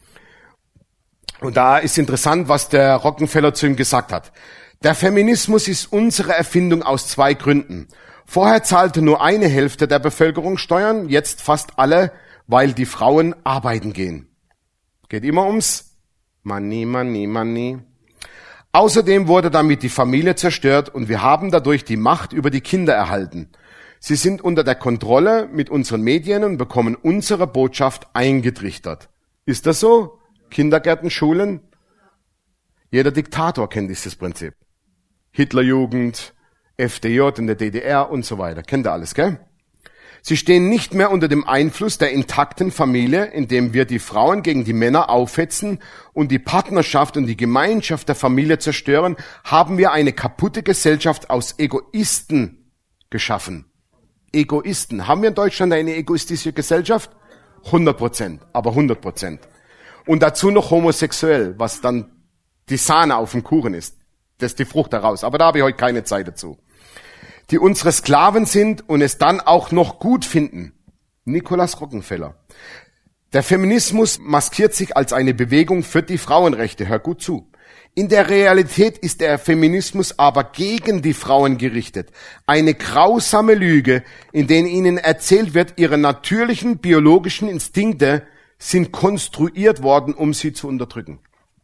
Und da ist interessant, was der Rockefeller zu ihm gesagt hat. Der Feminismus ist unsere Erfindung aus zwei Gründen. Vorher zahlte nur eine Hälfte der Bevölkerung Steuern, jetzt fast alle, weil die Frauen arbeiten gehen. Geht immer ums Money, Money, Money. Außerdem wurde damit die Familie zerstört und wir haben dadurch die Macht über die Kinder erhalten. Sie sind unter der Kontrolle mit unseren Medien und bekommen unsere Botschaft eingetrichtert. Ist das so? Kindergärten, Schulen? Jeder Diktator kennt dieses Prinzip. Hitlerjugend, F D J in der D D R und so weiter. Kennt ihr alles, gell? Sie stehen nicht mehr unter dem Einfluss der intakten Familie, indem wir die Frauen gegen die Männer aufhetzen und die Partnerschaft und die Gemeinschaft der Familie zerstören, haben wir eine kaputte Gesellschaft aus Egoisten geschaffen. Egoisten. Haben wir in Deutschland eine egoistische Gesellschaft? hundert Prozent, aber hundert Prozent. Und dazu noch homosexuell, was dann die Sahne auf dem Kuchen ist. Das ist die Frucht daraus. Aber da habe ich heute keine Zeit dazu. Die unsere Sklaven sind und es dann auch noch gut finden. Nikolaus Rockefeller. Der Feminismus maskiert sich als eine Bewegung für die Frauenrechte. Hör gut zu. In der Realität ist der Feminismus aber gegen die Frauen gerichtet. Eine grausame Lüge, in der ihnen erzählt wird, ihre natürlichen biologischen Instinkte sind konstruiert worden, um sie zu unterdrücken.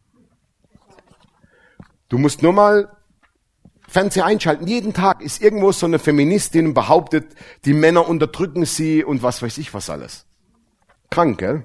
Du musst nur mal Fernseher einschalten. Jeden Tag ist irgendwo so eine Feministin und behauptet, die Männer unterdrücken sie und was weiß ich was alles. Krank, gell?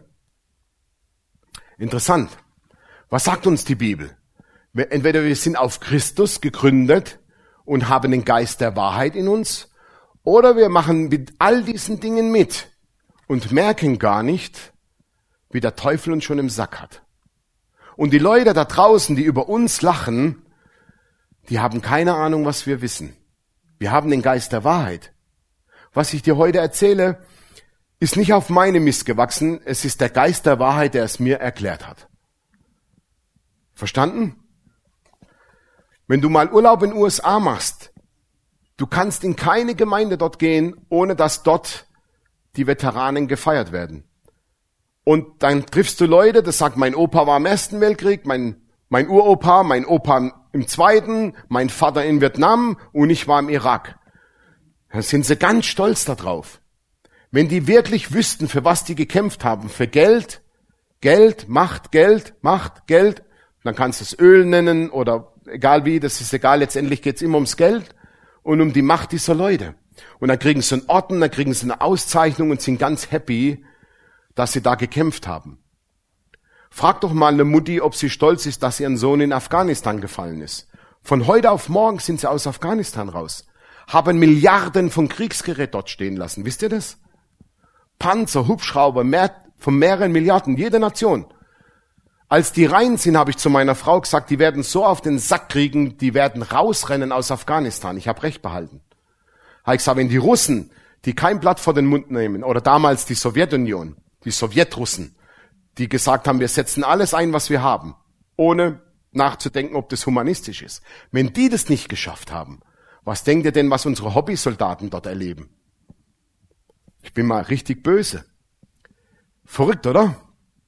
Interessant. Was sagt uns die Bibel? Entweder wir sind auf Christus gegründet und haben den Geist der Wahrheit in uns, oder wir machen mit all diesen Dingen mit und merken gar nicht, wie der Teufel uns schon im Sack hat. Und die Leute da draußen, die über uns lachen, die haben keine Ahnung, was wir wissen. Wir haben den Geist der Wahrheit. Was ich dir heute erzähle, ist nicht auf meine Mist gewachsen. Es ist der Geist der Wahrheit, der es mir erklärt hat. Verstanden? Wenn du mal Urlaub in den U S A machst, du kannst in keine Gemeinde dort gehen, ohne dass dort die Veteranen gefeiert werden. Und dann triffst du Leute, das sagt, mein Opa war im Ersten Weltkrieg, mein, mein Uropa, mein Opa im Zweiten, mein Vater in Vietnam und ich war im Irak. Da sind sie ganz stolz darauf. Wenn die wirklich wüssten, für was die gekämpft haben, für Geld, Geld, Macht, Geld, Macht, Geld, dann kannst du es Öl nennen oder egal wie, das ist egal, letztendlich geht's immer ums Geld und um die Macht dieser Leute. Und dann kriegen sie einen Orden, dann kriegen sie eine Auszeichnung und sind ganz happy, dass sie da gekämpft haben. Frag doch mal eine Mutti, ob sie stolz ist, dass ihr Sohn in Afghanistan gefallen ist. Von heute auf morgen sind sie aus Afghanistan raus. Haben Milliarden von Kriegsgerät dort stehen lassen. Wisst ihr das? Panzer, Hubschrauber, mehr, von mehreren Milliarden, jede Nation. Als die rein sind, habe ich zu meiner Frau gesagt, die werden so auf den Sack kriegen, die werden rausrennen aus Afghanistan. Ich habe recht behalten. Habe ich gesagt, wenn die Russen, die kein Blatt vor den Mund nehmen, oder damals die Sowjetunion, die Sowjetrussen, die gesagt haben, wir setzen alles ein, was wir haben, ohne nachzudenken, ob das humanistisch ist. Wenn die das nicht geschafft haben, was denkt ihr denn, was unsere Hobbysoldaten dort erleben? Ich bin mal richtig böse. Verrückt, oder?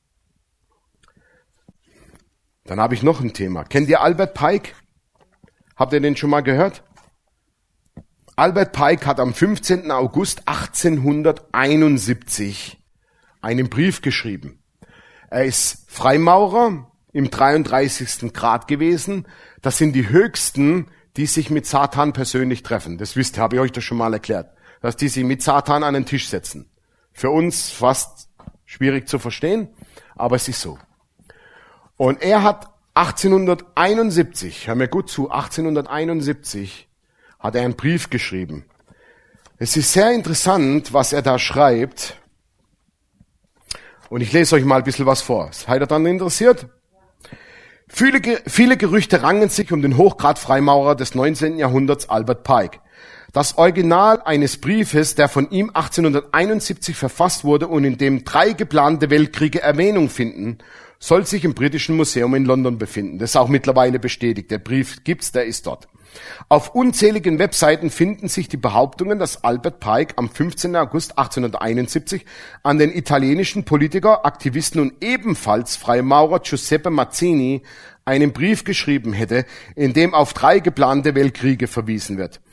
Dann habe ich noch ein Thema. Kennt ihr Albert Pike? Habt ihr den schon mal gehört? Albert Pike hat am fünfzehnten August achtzehnhunderteinundsiebzig einen Brief geschrieben. Er ist Freimaurer im dreiunddreißigsten Grad gewesen. Das sind die höchsten, die sich mit Satan persönlich treffen. Das wisst ihr, habe ich euch das schon mal erklärt. Dass die sich mit Satan an den Tisch setzen. Für uns fast schwierig zu verstehen, aber es ist so. Und er hat achtzehnhunderteinundsiebzig, hör mir gut zu, achtzehnhunderteinundsiebzig hat er einen Brief geschrieben. Es ist sehr interessant, was er da schreibt. Und ich lese euch mal ein bisschen was vor. Seid ihr dann interessiert? Viele, viele Gerüchte rangen sich um den Hochgrad-Freimaurer des neunzehnten Jahrhunderts Albert Pike. Das Original eines Briefes, der von ihm achtzehnhunderteinundsiebzig verfasst wurde und in dem drei geplante Weltkriege Erwähnung finden, soll sich im Britischen Museum in London befinden. Das ist auch mittlerweile bestätigt. Der Brief gibt's, der ist dort. Auf unzähligen Webseiten finden sich die Behauptungen, dass Albert Pike am fünfzehnten August achtzehnhunderteinundsiebzig an den italienischen Politiker, Aktivisten und ebenfalls Freimaurer Giuseppe Mazzini einen Brief geschrieben hätte, in dem auf drei geplante Weltkriege verwiesen wird.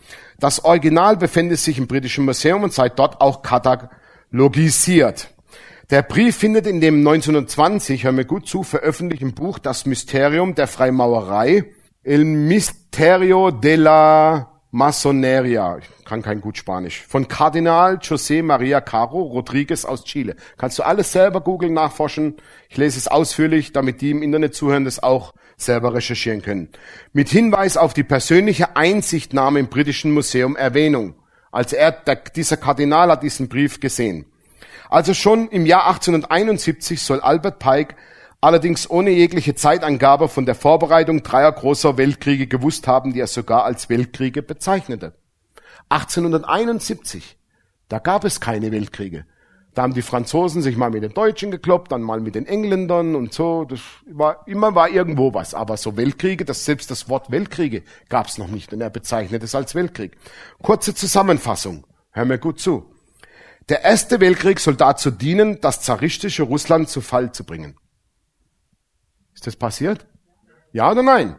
Das Original befindet sich im Britischen Museum und sei dort auch katalogisiert. Der Brief findet in dem neunzehnhundertzwanzig, hör mir gut zu, veröffentlichten Buch Das Mysterium der Freimaurerei, El Misterio de la Masoneria, ich kann kein gut Spanisch, von Kardinal José María Caro Rodríguez aus Chile. Kannst du alles selber googeln, nachforschen. Ich lese es ausführlich, damit die im Internet zuhören, das auch selber recherchieren können. Mit Hinweis auf die persönliche Einsichtnahme im Britischen Museum Erwähnung. Also er, der, dieser Kardinal hat diesen Brief gesehen. Also schon im Jahr achtzehnhunderteinundsiebzig soll Albert Pike allerdings ohne jegliche Zeitangabe von der Vorbereitung dreier großer Weltkriege gewusst haben, die er sogar als Weltkriege bezeichnete. achtzehnhunderteinundsiebzig, da gab es keine Weltkriege. Da haben die Franzosen sich mal mit den Deutschen gekloppt, dann mal mit den Engländern und so. Das war, immer war irgendwo was. Aber so Weltkriege, das, selbst das Wort Weltkriege gab es noch nicht. Und er bezeichnet es als Weltkrieg. Kurze Zusammenfassung. Hör mir gut zu. Der Erste Weltkrieg soll dazu dienen, das zaristische Russland zu Fall zu bringen. Ist das passiert? Ja oder nein?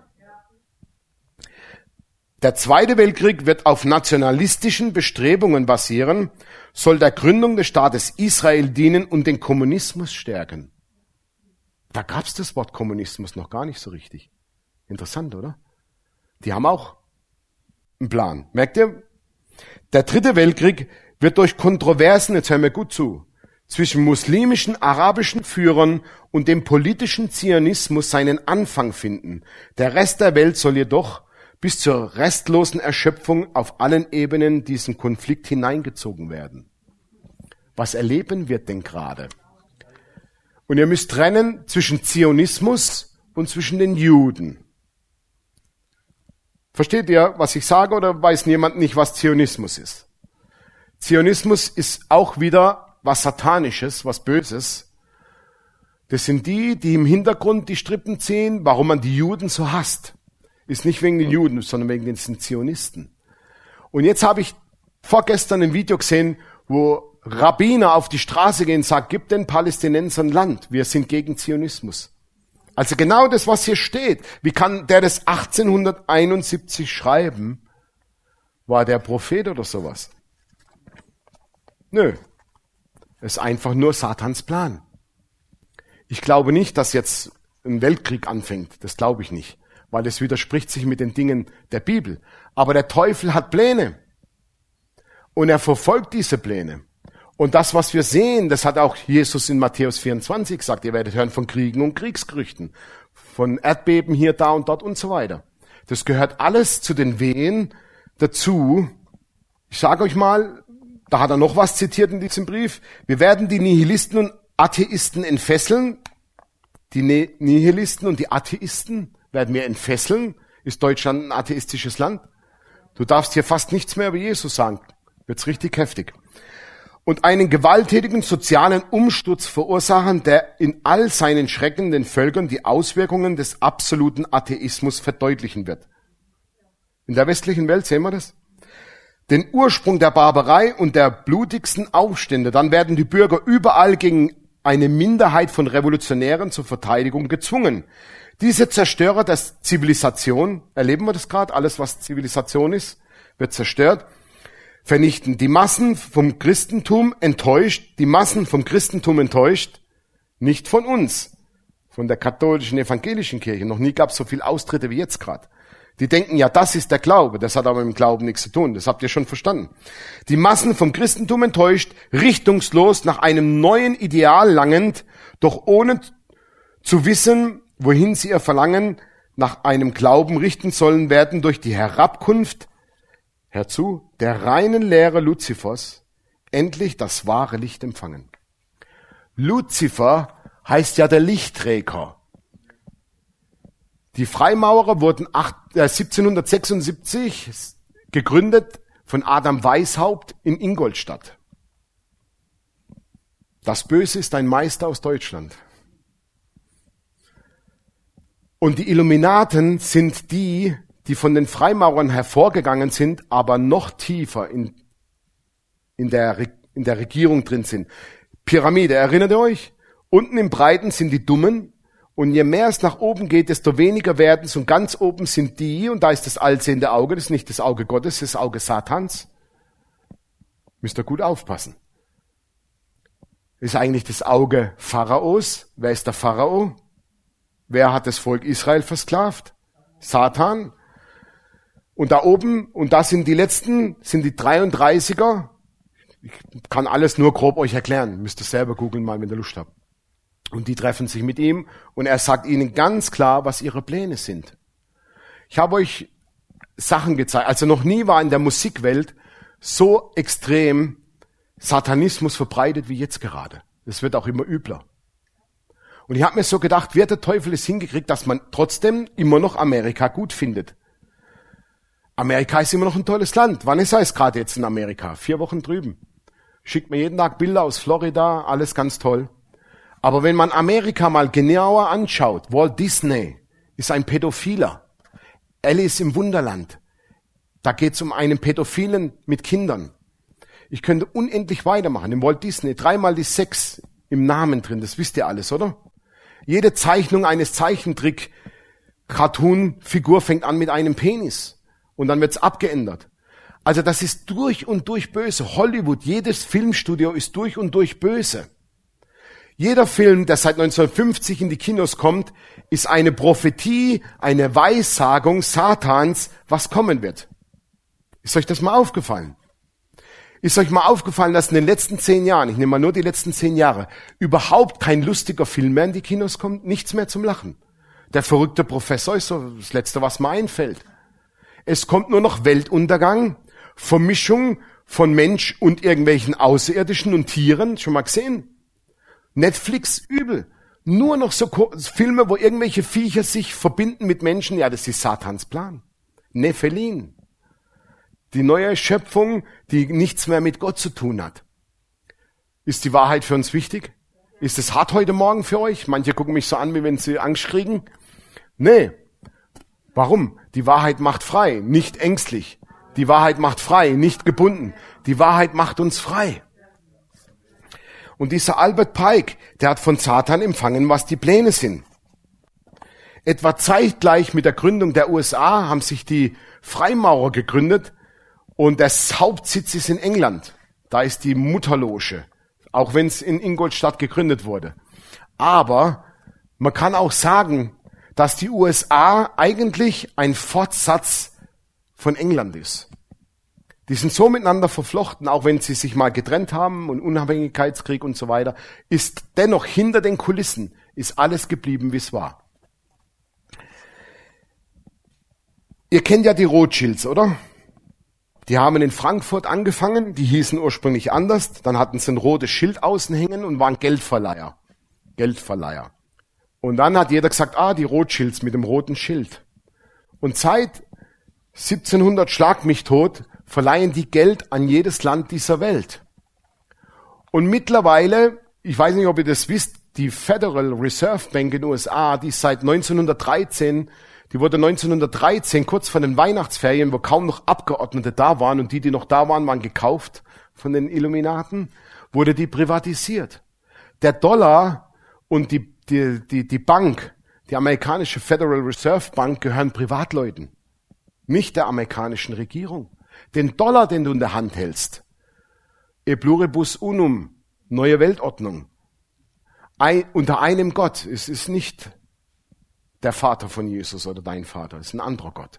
Der Zweite Weltkrieg wird auf nationalistischen Bestrebungen basieren, soll der Gründung des Staates Israel dienen und den Kommunismus stärken. Da gab's das Wort Kommunismus noch gar nicht so richtig. Interessant, oder? Die haben auch einen Plan. Merkt ihr? Der Dritte Weltkrieg wird durch Kontroversen, jetzt hören wir gut zu, zwischen muslimischen, arabischen Führern und dem politischen Zionismus seinen Anfang finden. Der Rest der Welt soll jedoch bis zur restlosen Erschöpfung auf allen Ebenen diesen Konflikt hineingezogen werden. Was erleben wir denn gerade? Und ihr müsst trennen zwischen Zionismus und zwischen den Juden. Versteht ihr, was ich sage, oder weiß jemand nicht, was Zionismus ist? Zionismus ist auch wieder was Satanisches, was Böses. Das sind die, die im Hintergrund die Strippen ziehen, warum man die Juden so hasst. Ist nicht wegen den Juden, sondern wegen den Zionisten. Und jetzt habe ich vorgestern ein Video gesehen, wo Rabbiner auf die Straße gehen und sagen, gib den Palästinensern Land, wir sind gegen Zionismus. Also genau das, was hier steht. Wie kann der das achtzehnhunderteinundsiebzig schreiben? War der Prophet oder sowas? Nö. Es ist einfach nur Satans Plan. Ich glaube nicht, dass jetzt ein Weltkrieg anfängt. Das glaube ich nicht. Weil es widerspricht sich mit den Dingen der Bibel. Aber der Teufel hat Pläne. Und er verfolgt diese Pläne. Und das, was wir sehen, das hat auch Jesus in Matthäus vierundzwanzig gesagt. Ihr werdet hören von Kriegen und Kriegsgerüchten. Von Erdbeben hier, da und dort und so weiter. Das gehört alles zu den Wehen dazu. Ich sage euch mal, da hat er noch was zitiert in diesem Brief. Wir werden die Nihilisten und Atheisten entfesseln. Die Nihilisten und die Atheisten werden wir entfesseln. Ist Deutschland ein atheistisches Land? Du darfst hier fast nichts mehr über Jesus sagen. Wird's richtig heftig. Und einen gewalttätigen sozialen Umsturz verursachen, der in all seinen Schrecken den Völkern die Auswirkungen des absoluten Atheismus verdeutlichen wird. In der westlichen Welt sehen wir das. Den Ursprung der Barbarei und der blutigsten Aufstände. Dann werden die Bürger überall gegen eine Minderheit von Revolutionären zur Verteidigung gezwungen. Diese Zerstörer der Zivilisation, erleben wir das gerade, alles was Zivilisation ist, wird zerstört, vernichten. Die Massen vom Christentum enttäuscht, die Massen vom Christentum enttäuscht, nicht von uns, von der katholischen, evangelischen Kirche. Noch nie gab es so viel Austritte wie jetzt gerade. Die denken, ja, das ist der Glaube. Das hat aber mit dem Glauben nichts zu tun. Das habt ihr schon verstanden. Die Massen vom Christentum enttäuscht, richtungslos nach einem neuen Ideal langend, doch ohne zu wissen, wohin sie ihr Verlangen nach einem Glauben richten sollen, werden durch die Herabkunft, herzu, der reinen Lehre Luzifers endlich das wahre Licht empfangen. Luzifer heißt ja der Lichtträger. Die Freimaurer wurden siebzehnhundertsechsundsiebzig gegründet von Adam Weishaupt in Ingolstadt. Das Böse ist ein Meister aus Deutschland. Und die Illuminaten sind die, die von den Freimaurern hervorgegangen sind, aber noch tiefer in, in, der, in der Regierung drin sind. Pyramide, erinnert ihr euch? Unten im Breiten sind die Dummen Und je mehr es nach oben geht, desto weniger werden es. Und ganz oben sind die, und da ist das allsehende Auge, das ist nicht das Auge Gottes, das ist das Auge Satans. Müsst ihr gut aufpassen. Das ist eigentlich das Auge Pharaos. Wer ist der Pharao? Wer hat das Volk Israel versklavt? Satan. Und da oben, und da sind die letzten, sind die dreiunddreißiger. Ich kann alles nur grob euch erklären. Müsst ihr selber googeln mal, wenn ihr Lust habt. Und die treffen sich mit ihm und er sagt ihnen ganz klar, was ihre Pläne sind. Ich habe euch Sachen gezeigt. Also noch nie war in der Musikwelt so extrem Satanismus verbreitet wie jetzt gerade. Das wird auch immer übler. Und ich habe mir so gedacht, wie hat der Teufel es hingekriegt, dass man trotzdem immer noch Amerika gut findet? Amerika ist immer noch ein tolles Land. Vanessa ist gerade jetzt in Amerika, vier Wochen drüben. Schickt mir jeden Tag Bilder aus Florida, alles ganz toll. Aber wenn man Amerika mal genauer anschaut, Walt Disney ist ein Pädophiler. Alice im Wunderland. Da geht es um einen Pädophilen mit Kindern. Ich könnte unendlich weitermachen. Im Walt Disney dreimal die Sex im Namen drin, das wisst ihr alles, oder? Jede Zeichnung eines Zeichentrick-Cartoon-Figur fängt an mit einem Penis. Und dann wird's abgeändert. Also das ist durch und durch böse. Hollywood, jedes Filmstudio ist durch und durch böse. Jeder Film, der seit neunzehnhundertfünfzig in die Kinos kommt, ist eine Prophetie, eine Weissagung Satans, was kommen wird. Ist euch das mal aufgefallen? Ist euch mal aufgefallen, dass in den letzten zehn Jahren, ich nehme mal nur die letzten zehn Jahre, überhaupt kein lustiger Film mehr in die Kinos kommt? Nichts mehr zum Lachen. Der verrückte Professor ist so das Letzte, was mir einfällt. Es kommt nur noch Weltuntergang, Vermischung von Mensch und irgendwelchen Außerirdischen und Tieren. Schon mal gesehen? Netflix, übel. Nur noch so Filme, wo irgendwelche Viecher sich verbinden mit Menschen. Ja, das ist Satans Plan. Nephilim. Die neue Schöpfung, die nichts mehr mit Gott zu tun hat. Ist die Wahrheit für uns wichtig? Ist es hart heute Morgen für euch? Manche gucken mich so an, wie wenn sie Angst kriegen. Nee. Warum? Die Wahrheit macht frei, nicht ängstlich. Die Wahrheit macht frei, nicht gebunden. Die Wahrheit macht uns frei. Und dieser Albert Pike, der hat von Satan empfangen, was die Pläne sind. Etwa zeitgleich mit der Gründung der U S A haben sich die Freimaurer gegründet und der Hauptsitz ist in England. Da ist die Mutterloge, auch wenn es in Ingolstadt gegründet wurde. Aber man kann auch sagen, dass die U S A eigentlich ein Fortsatz von England ist. Die sind so miteinander verflochten, auch wenn sie sich mal getrennt haben und Unabhängigkeitskrieg und so weiter, ist dennoch hinter den Kulissen, ist alles geblieben, wie es war. Ihr kennt ja die Rothschilds, oder? Die haben in Frankfurt angefangen, die hießen ursprünglich anders, dann hatten sie ein rotes Schild außen hängen und waren Geldverleiher. Geldverleiher. Und dann hat jeder gesagt, ah, die Rothschilds mit dem roten Schild. Und seit siebzehnhundert schlag mich tot, verleihen die Geld an jedes Land dieser Welt. Und mittlerweile, ich weiß nicht, ob ihr das wisst, die Federal Reserve Bank in den U S A, die ist seit neunzehnhundertdreizehn, die wurde neunzehnhundertdreizehn, kurz vor den Weihnachtsferien, wo kaum noch Abgeordnete da waren und die, die noch da waren, waren gekauft von den Illuminaten, wurde die privatisiert. Der Dollar und die Die, die, die Bank, die amerikanische Federal Reserve Bank, gehören Privatleuten, nicht der amerikanischen Regierung. Den Dollar, den du in der Hand hältst, e pluribus unum, neue Weltordnung, ein, unter einem Gott, es ist nicht der Vater von Jesus oder dein Vater, es ist ein anderer Gott.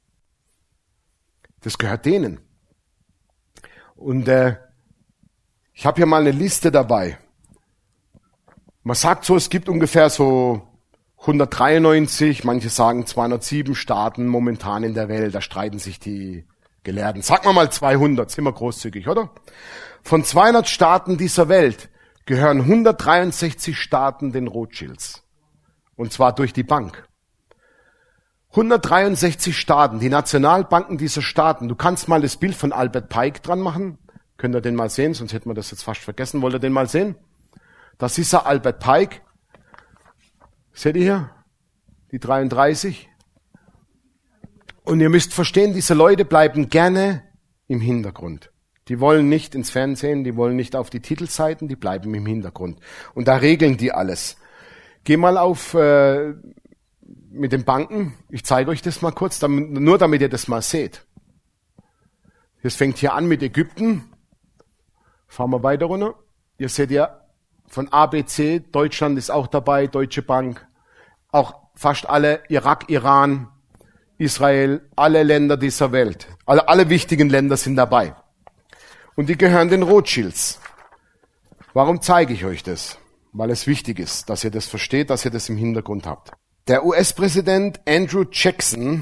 Das gehört denen. Und äh, ich habe hier mal eine Liste dabei. Man sagt so, es gibt ungefähr so hundertdreiundneunzig, manche sagen zweihundertsieben Staaten momentan in der Welt. Da streiten sich die Gelehrten. Sagen wir mal zweihundert, sind wir großzügig, oder? Von zweihundert Staaten dieser Welt gehören hundertdreiundsechzig Staaten den Rothschilds. Und zwar durch die Bank. hundertdreiundsechzig Staaten, die Nationalbanken dieser Staaten. Du kannst mal das Bild von Albert Pike dran machen. Könnt ihr den mal sehen, sonst hätten wir das jetzt fast vergessen. Wollt ihr den mal sehen? Das ist ja Albert Pike. Seht ihr hier? Die dreiunddreißig. Und ihr müsst verstehen, diese Leute bleiben gerne im Hintergrund. Die wollen nicht ins Fernsehen, die wollen nicht auf die Titelseiten, die bleiben im Hintergrund. Und da regeln die alles. Geh mal auf äh, mit den Banken. Ich zeige euch das mal kurz, damit, nur damit ihr das mal seht. Das fängt hier an mit Ägypten. Fahren wir weiter runter. Ihr seht ja von A B C, Deutschland ist auch dabei, Deutsche Bank, auch fast alle, Irak, Iran, Israel, alle Länder dieser Welt. Alle, alle wichtigen Länder sind dabei. Und die gehören den Rothschilds. Warum zeige ich euch das? Weil es wichtig ist, dass ihr das versteht, dass ihr das im Hintergrund habt. Der U S-Präsident Andrew Jackson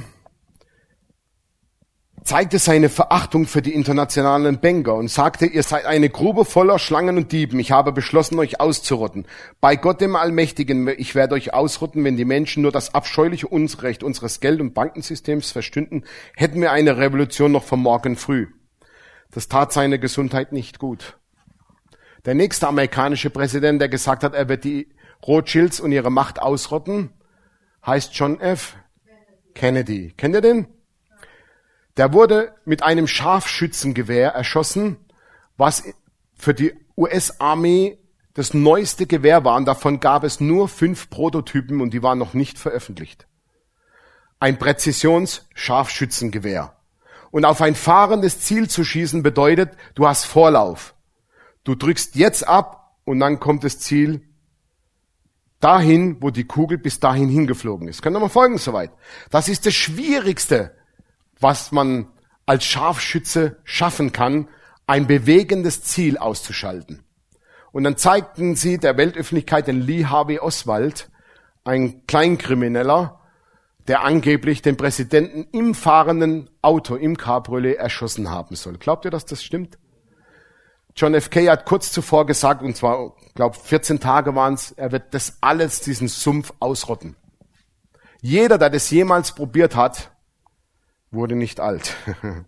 zeigte seine Verachtung für die internationalen Banker und sagte, ihr seid eine Grube voller Schlangen und Dieben. Ich habe beschlossen, euch auszurotten. Bei Gott dem Allmächtigen, ich werde euch ausrotten, wenn die Menschen nur das abscheuliche Unrecht unseres Geld- und Bankensystems verstünden, hätten wir eine Revolution noch von morgen früh. Das tat seine Gesundheit nicht gut. Der nächste amerikanische Präsident, der gesagt hat, er wird die Rothschilds und ihre Macht ausrotten, heißt John F. Kennedy. Kennt ihr den? Der wurde mit einem Scharfschützengewehr erschossen, was für die U S-Armee das neueste Gewehr war. Und davon gab es nur fünf Prototypen und die waren noch nicht veröffentlicht. Ein Präzisions-Scharfschützengewehr. Und auf ein fahrendes Ziel zu schießen bedeutet, du hast Vorlauf. Du drückst jetzt ab und dann kommt das Ziel dahin, wo die Kugel bis dahin hingeflogen ist. Könnt ihr mal folgen soweit? Das ist das Schwierigste, was man als Scharfschütze schaffen kann, ein bewegendes Ziel auszuschalten. Und dann zeigten sie der Weltöffentlichkeit den Lee Harvey Oswald, ein Kleinkrimineller, der angeblich den Präsidenten im fahrenden Auto, im Cabriolet erschossen haben soll. Glaubt ihr, dass das stimmt? John F. K. hat kurz zuvor gesagt, und zwar, glaube vierzehn Tage waren es, er wird das alles, diesen Sumpf ausrotten. Jeder, der das jemals probiert hat, wurde nicht alt.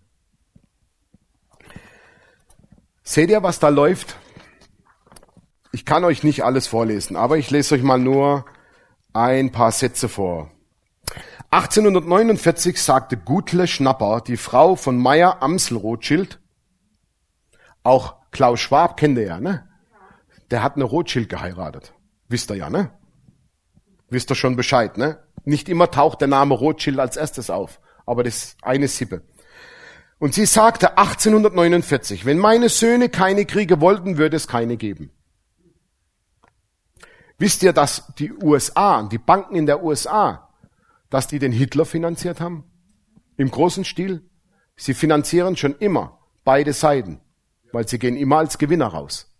Seht ihr, was da läuft? Ich kann euch nicht alles vorlesen, aber ich lese euch mal nur ein paar Sätze vor. achtzehnhundertneunundvierzig sagte Gutle Schnapper, die Frau von Meyer Amsel Rothschild, auch Klaus Schwab kennt ihr ja, ne? Der hat eine Rothschild geheiratet. Wisst ihr ja, ne? Wisst ihr schon Bescheid, ne? Nicht immer taucht der Name Rothschild als erstes auf. Aber das ist eine Sippe. Und sie sagte achtzehnhundertneunundvierzig, wenn meine Söhne keine Kriege wollten, würde es keine geben. Wisst ihr, dass die U S A, die Banken in der U S A, dass die den Hitler finanziert haben? Im großen Stil? Sie finanzieren schon immer beide Seiten, weil sie gehen immer als Gewinner raus.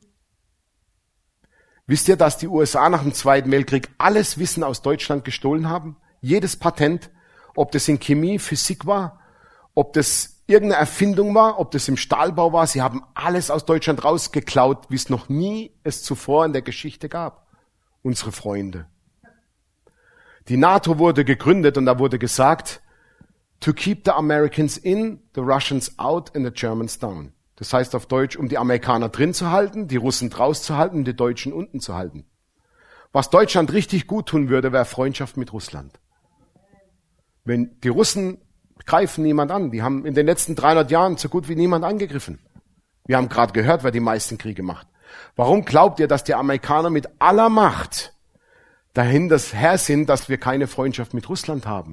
Wisst ihr, dass die U S A nach dem Zweiten Weltkrieg alles Wissen aus Deutschland gestohlen haben? Jedes Patent, ob das in Chemie, Physik war, ob das irgendeine Erfindung war, ob das im Stahlbau war. Sie haben alles aus Deutschland rausgeklaut, wie es noch nie es zuvor in der Geschichte gab. Unsere Freunde. Die NATO wurde gegründet und da wurde gesagt, to keep the Americans in, the Russians out and the Germans down. Das heißt auf Deutsch, um die Amerikaner drin zu halten, die Russen draus zu halten und die Deutschen unten zu halten. Was Deutschland richtig gut tun würde, wäre Freundschaft mit Russland. Wenn die Russen greifen niemand an, die haben in den letzten dreihundert Jahren so gut wie niemand angegriffen. Wir haben gerade gehört, wer die meisten Kriege macht. Warum glaubt ihr, dass die Amerikaner mit aller Macht dahin das her sind, dass wir keine Freundschaft mit Russland haben?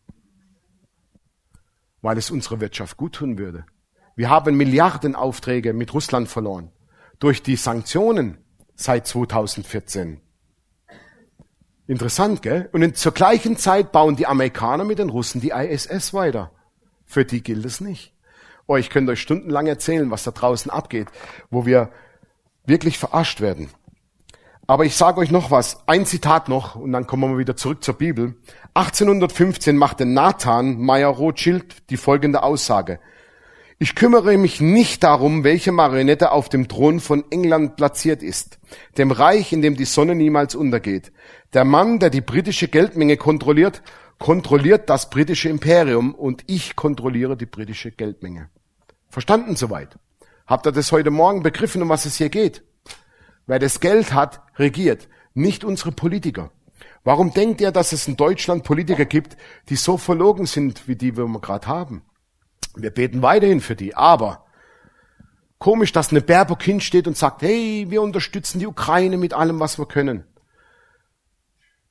Weil es unserer Wirtschaft gut tun würde. Wir haben Milliardenaufträge mit Russland verloren. Durch die Sanktionen seit zweitausendvierzehn. Interessant, gell? Und in, zur gleichen Zeit bauen die Amerikaner mit den Russen die I S S weiter. Für die gilt es nicht. Oh, ich könnte euch stundenlang erzählen, was da draußen abgeht, wo wir wirklich verarscht werden. Aber ich sage euch noch was, ein Zitat noch, und dann kommen wir wieder zurück zur Bibel. achtzehnhundertfünfzehn machte Nathan Meyer Rothschild die folgende Aussage. Ich kümmere mich nicht darum, welche Marionette auf dem Thron von England platziert ist, dem Reich, in dem die Sonne niemals untergeht. Der Mann, der die britische Geldmenge kontrolliert, kontrolliert das britische Imperium und ich kontrolliere die britische Geldmenge. Verstanden soweit? Habt ihr das heute Morgen begriffen, um was es hier geht? Wer das Geld hat, regiert, nicht unsere Politiker. Warum denkt ihr, dass es in Deutschland Politiker gibt, die so verlogen sind, wie die wir gerade haben? Wir beten weiterhin für die, aber komisch, dass eine Baerbock hinsteht und sagt, hey, wir unterstützen die Ukraine mit allem, was wir können.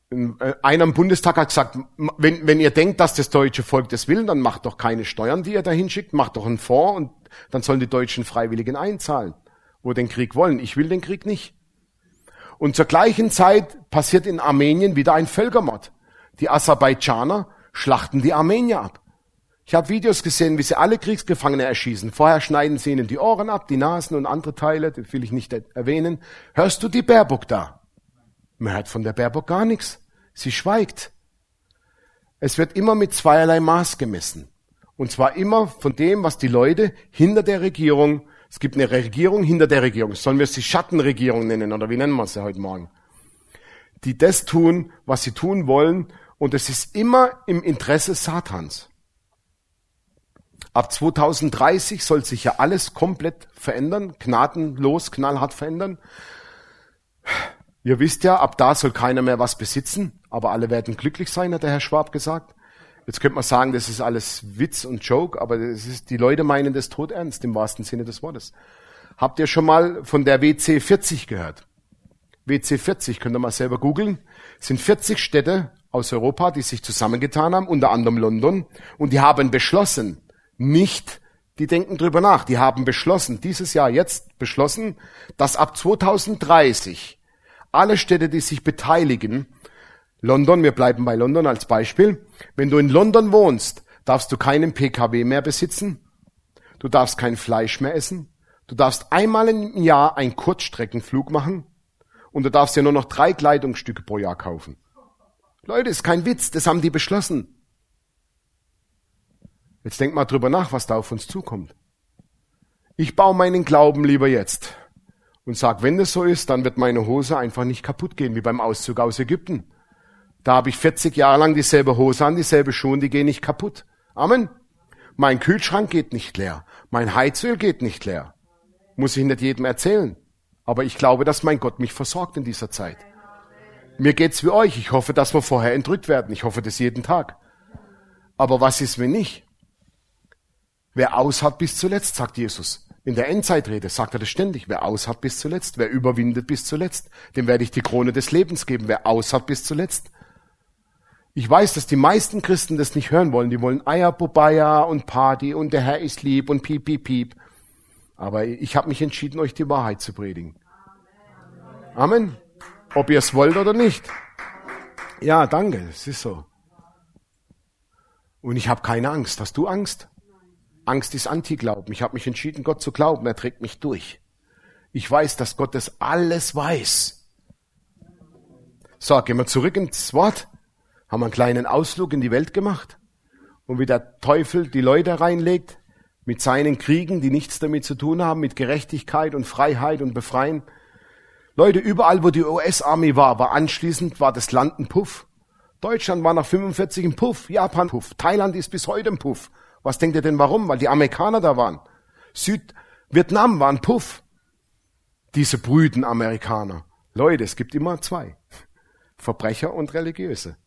Einer im Bundestag hat gesagt, wenn, wenn ihr denkt, dass das deutsche Volk das will, dann macht doch keine Steuern, die ihr dahin schickt, macht doch einen Fonds und dann sollen die Deutschen Freiwilligen einzahlen, wo den Krieg wollen. Ich will den Krieg nicht. Und zur gleichen Zeit passiert in Armenien wieder ein Völkermord. Die Aserbaidschaner schlachten die Armenier ab. Ich habe Videos gesehen, wie sie alle Kriegsgefangene erschießen. Vorher schneiden sie ihnen die Ohren ab, die Nasen und andere Teile, das will ich nicht erwähnen. Hörst du die Baerbock da? Man hört von der Baerbock gar nichts. Sie schweigt. Es wird immer mit zweierlei Maß gemessen. Und zwar immer von dem, was die Leute hinter der Regierung, es gibt eine Regierung hinter der Regierung, sollen wir sie Schattenregierung nennen, oder wie nennen wir sie heute Morgen? Die das tun, was sie tun wollen, und es ist immer im Interesse Satans. Ab zweitausenddreißig soll sich ja alles komplett verändern, gnadenlos, knallhart verändern. Ihr wisst ja, ab da soll keiner mehr was besitzen, aber alle werden glücklich sein, hat der Herr Schwab gesagt. Jetzt könnte man sagen, das ist alles Witz und Joke, aber das ist, die Leute meinen das todernst, im wahrsten Sinne des Wortes. Habt ihr schon mal von der W C vierzig gehört? W C vierzig, könnt ihr mal selber googeln, sind vierzig Städte aus Europa, die sich zusammengetan haben, unter anderem London, und die haben beschlossen, nicht, die denken drüber nach, die haben beschlossen, dieses Jahr jetzt beschlossen, dass ab zweitausenddreißig alle Städte, die sich beteiligen, London, wir bleiben bei London als Beispiel, wenn du in London wohnst, darfst du keinen P K W mehr besitzen, du darfst kein Fleisch mehr essen, du darfst einmal im Jahr einen Kurzstreckenflug machen und du darfst dir nur noch drei Kleidungsstücke pro Jahr kaufen. Leute, ist kein Witz, das haben die beschlossen. Jetzt denk mal drüber nach, was da auf uns zukommt. Ich baue meinen Glauben lieber jetzt und sag, wenn das so ist, dann wird meine Hose einfach nicht kaputt gehen, wie beim Auszug aus Ägypten. Da habe ich vierzig Jahre lang dieselbe Hose an, dieselbe Schuhe, und die gehen nicht kaputt. Amen. Mein Kühlschrank geht nicht leer. Mein Heizöl geht nicht leer. Muss ich nicht jedem erzählen. Aber ich glaube, dass mein Gott mich versorgt in dieser Zeit. Mir geht's wie euch. Ich hoffe, dass wir vorher entrückt werden. Ich hoffe das jeden Tag. Aber was ist, wenn nicht? Wer aushat bis zuletzt, sagt Jesus. In der Endzeitrede sagt er das ständig. Wer aushat bis zuletzt, wer überwindet bis zuletzt, dem werde ich die Krone des Lebens geben. Wer aushat bis zuletzt. Ich weiß, dass die meisten Christen das nicht hören wollen. Die wollen Eier, Popaya und Party und der Herr ist lieb und piep, piep, piep. Aber ich habe mich entschieden, euch die Wahrheit zu predigen. Amen. Ob ihr es wollt oder nicht. Ja, danke, es ist so. Und ich habe keine Angst. Hast du Angst? Angst ist Antiglauben. Ich habe mich entschieden, Gott zu glauben. Er trägt mich durch. Ich weiß, dass Gott das alles weiß. So, gehen wir zurück ins Wort. Haben einen kleinen Ausflug in die Welt gemacht. Und wie der Teufel die Leute reinlegt, mit seinen Kriegen, die nichts damit zu tun haben, mit Gerechtigkeit und Freiheit und Befreien. Leute, überall, wo die U S-Armee war, war anschließend, war das Land ein Puff. Deutschland war nach fünfundvierzig ein Puff, Japan Puff, Thailand ist bis heute ein Puff. Was denkt ihr denn warum? Weil die Amerikaner da waren. Südvietnam war ein Puff. Diese brüden Amerikaner. Leute, es gibt immer zwei. Verbrecher und Religiöse.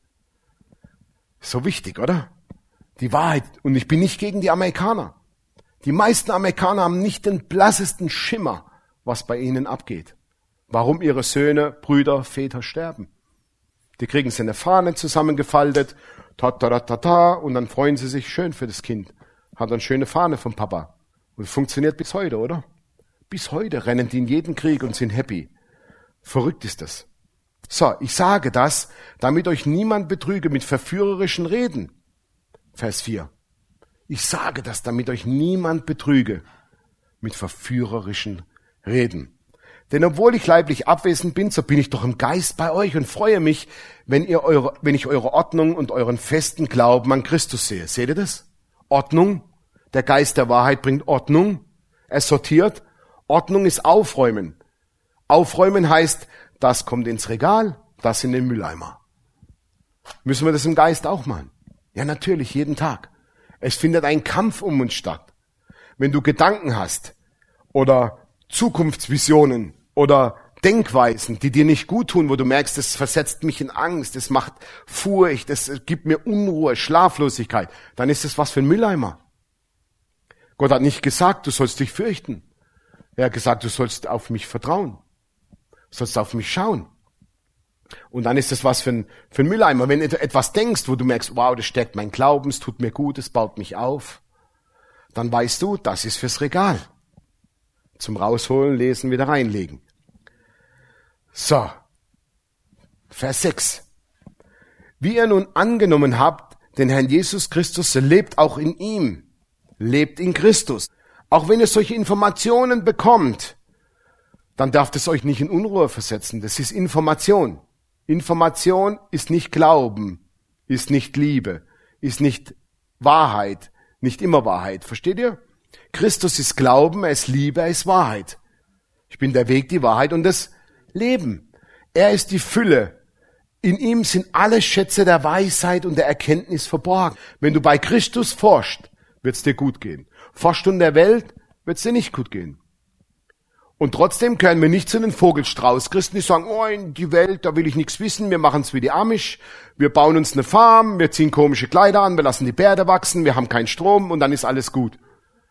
So wichtig, oder? Die Wahrheit. Und ich bin nicht gegen die Amerikaner. Die meisten Amerikaner haben nicht den blassesten Schimmer, was bei ihnen abgeht. Warum ihre Söhne, Brüder, Väter sterben. Die kriegen sie eine Fahne zusammengefaltet, ta ta ta ta ta, und dann freuen sie sich schön für das Kind. Hat eine schöne Fahne vom Papa. Und es funktioniert bis heute, oder? Bis heute rennen die in jeden Krieg und sind happy. Verrückt ist das. So, ich sage das, damit euch niemand betrüge mit verführerischen Reden. Vers vier. Ich sage das, damit euch niemand betrüge mit verführerischen Reden. Denn obwohl ich leiblich abwesend bin, so bin ich doch im Geist bei euch und freue mich, wenn ihr eure, wenn ich eure Ordnung und euren festen Glauben an Christus sehe. Seht ihr das? Ordnung. Der Geist der Wahrheit bringt Ordnung. Er sortiert. Ordnung ist Aufräumen. Aufräumen heißt, das kommt ins Regal, das in den Mülleimer. Müssen wir das im Geist auch machen? Ja, natürlich, jeden Tag. Es findet ein Kampf um uns statt. Wenn du Gedanken hast oder Zukunftsvisionen oder Denkweisen, die dir nicht gut tun, wo du merkst, das versetzt mich in Angst, das macht Furcht, das gibt mir Unruhe, Schlaflosigkeit, dann ist das was für ein Mülleimer. Gott hat nicht gesagt, du sollst dich fürchten. Er hat gesagt, du sollst auf mich vertrauen. Du sollst auf mich schauen. Und dann ist das was für ein, für ein Mülleimer. Wenn du etwas denkst, wo du merkst, wow, das stärkt mein Glauben, es tut mir gut, es baut mich auf, dann weißt du, das ist fürs Regal. Zum Rausholen, Lesen, wieder reinlegen. So, Vers sechs. Wie ihr nun angenommen habt, den Herrn Jesus Christus, lebt auch in ihm. Lebt in Christus. Auch wenn ihr solche Informationen bekommt, dann darf das euch nicht in Unruhe versetzen. Das ist Information. Information ist nicht Glauben, ist nicht Liebe, ist nicht Wahrheit, nicht immer Wahrheit. Versteht ihr? Christus ist Glauben, er ist Liebe, er ist Wahrheit. Ich bin der Weg, die Wahrheit und das Leben. Er ist die Fülle. In ihm sind alle Schätze der Weisheit und der Erkenntnis verborgen. Wenn du bei Christus forschst, wird es dir gut gehen. Forschst du in der Welt, wird es dir nicht gut gehen. Und trotzdem gehören wir nicht zu den Vogelstrauß-Christen, die sagen, oh, in die Welt, da will ich nichts wissen, wir machen es wie die Amish, wir bauen uns eine Farm, wir ziehen komische Kleider an, wir lassen die Bärte wachsen, wir haben keinen Strom und dann ist alles gut.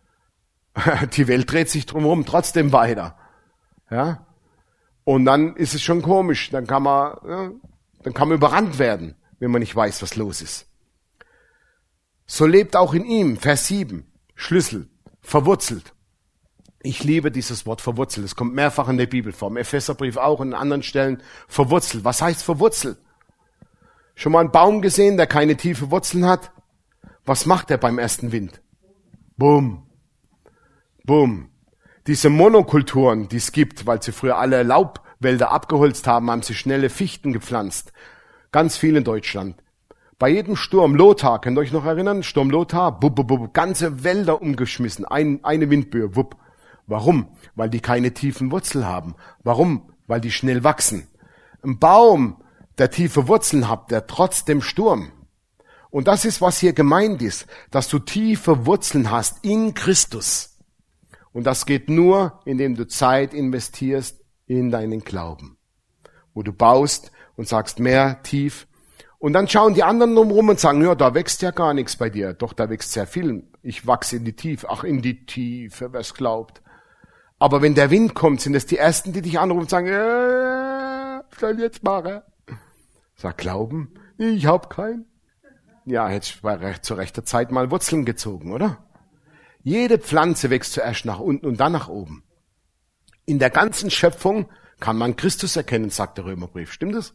Die Welt dreht sich drumherum trotzdem weiter. Ja? Und dann ist es schon komisch, dann kann man, ja, dann kann man überrannt werden, wenn man nicht weiß, was los ist. So lebt auch in ihm, Vers sieben, Schlüssel, verwurzelt. Ich liebe dieses Wort verwurzelt. Es kommt mehrfach in der Bibel vor. Im Epheserbrief auch und an anderen Stellen verwurzelt. Was heißt verwurzelt? Schon mal einen Baum gesehen, der keine tiefe Wurzeln hat? Was macht er beim ersten Wind? Bumm. Bumm. Diese Monokulturen, die es gibt, weil sie früher alle Laubwälder abgeholzt haben, haben sie schnelle Fichten gepflanzt. Ganz viel in Deutschland. Bei jedem Sturm Lothar, könnt ihr euch noch erinnern? Sturm Lothar, bub, bub, bub, ganze Wälder umgeschmissen. Ein, eine Windböe, wupp. Warum? Weil die keine tiefen Wurzeln haben. Warum? Weil die schnell wachsen. Ein Baum, der tiefe Wurzeln hat, der trotzt dem Sturm. Und das ist, was hier gemeint ist, dass du tiefe Wurzeln hast in Christus. Und das geht nur, indem du Zeit investierst in deinen Glauben. Wo du baust und sagst mehr tief. Und dann schauen die anderen drumherum und sagen, ja, da wächst ja gar nichts bei dir. Doch, da wächst sehr viel. Ich wachse in die Tiefe. Ach, in die Tiefe, wer es glaubt. Aber wenn der Wind kommt, sind es die Ersten, die dich anrufen und sagen, äh, was soll ich jetzt machen? Sag, Glauben? Ich hab keinen. Ja, hättest du bei recht, zur rechten Zeit mal Wurzeln gezogen, oder? Jede Pflanze wächst zuerst nach unten und dann nach oben. In der ganzen Schöpfung kann man Christus erkennen, sagt der Römerbrief. Stimmt das?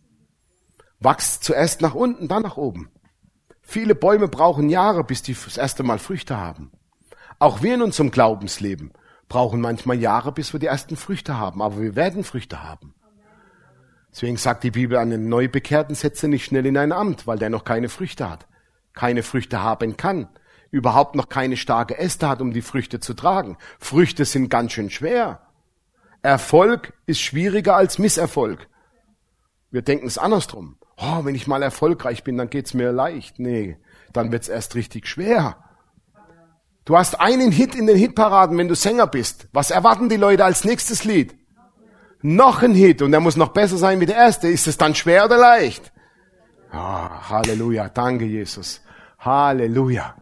Wachst zuerst nach unten, dann nach oben. Viele Bäume brauchen Jahre, bis die das erste Mal Früchte haben. Auch wir in unserem Glaubensleben brauchen manchmal Jahre, bis wir die ersten Früchte haben. Aber wir werden Früchte haben. Deswegen sagt die Bibel, einen Neubekehrten setze nicht schnell in ein Amt, weil der noch keine Früchte hat. Keine Früchte haben kann. Überhaupt noch keine starke Äste hat, um die Früchte zu tragen. Früchte sind ganz schön schwer. Erfolg ist schwieriger als Misserfolg. Wir denken es andersrum. Oh, wenn ich mal erfolgreich bin, dann geht's mir leicht. Nee, dann wird's erst richtig schwer. Du hast einen Hit in den Hitparaden, wenn du Sänger bist. Was erwarten die Leute als nächstes Lied? Noch ein Hit und der muss noch besser sein wie der erste. Ist es dann schwer oder leicht? Oh, Halleluja, danke Jesus. Halleluja.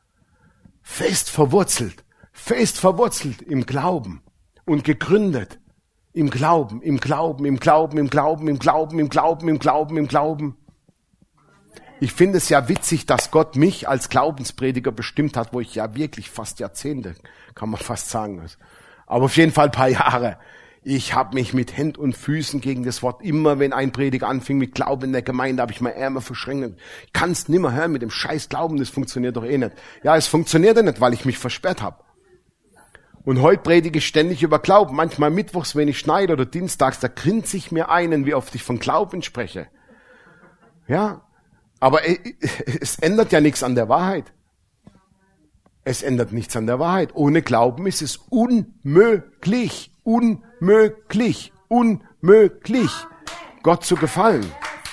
Fest verwurzelt, fest verwurzelt im Glauben und gegründet im Glauben, im Glauben, im Glauben, im Glauben, im Glauben, im Glauben, im Glauben, im Glauben. Ich finde es ja witzig, dass Gott mich als Glaubensprediger bestimmt hat, wo ich ja wirklich fast Jahrzehnte, kann man fast sagen, aber auf jeden Fall ein paar Jahre. Ich habe mich mit Händen und Füßen gegen das Wort, immer wenn ein Prediger anfing mit Glauben in der Gemeinde, habe ich meine Ärmel verschränkt. Ich kann es nimmer hören mit dem scheiß Glauben, das funktioniert doch eh nicht. Ja, es funktioniert ja nicht, weil ich mich versperrt habe. Und heute predige ich ständig über Glauben. Manchmal mittwochs, wenn ich schneide oder dienstags, da grinse ich mir einen, wie oft ich von Glauben spreche. Ja, aber es ändert ja nichts an der Wahrheit. Es ändert nichts an der Wahrheit. Ohne Glauben ist es unmöglich, unmöglich, unmöglich, Gott zu gefallen.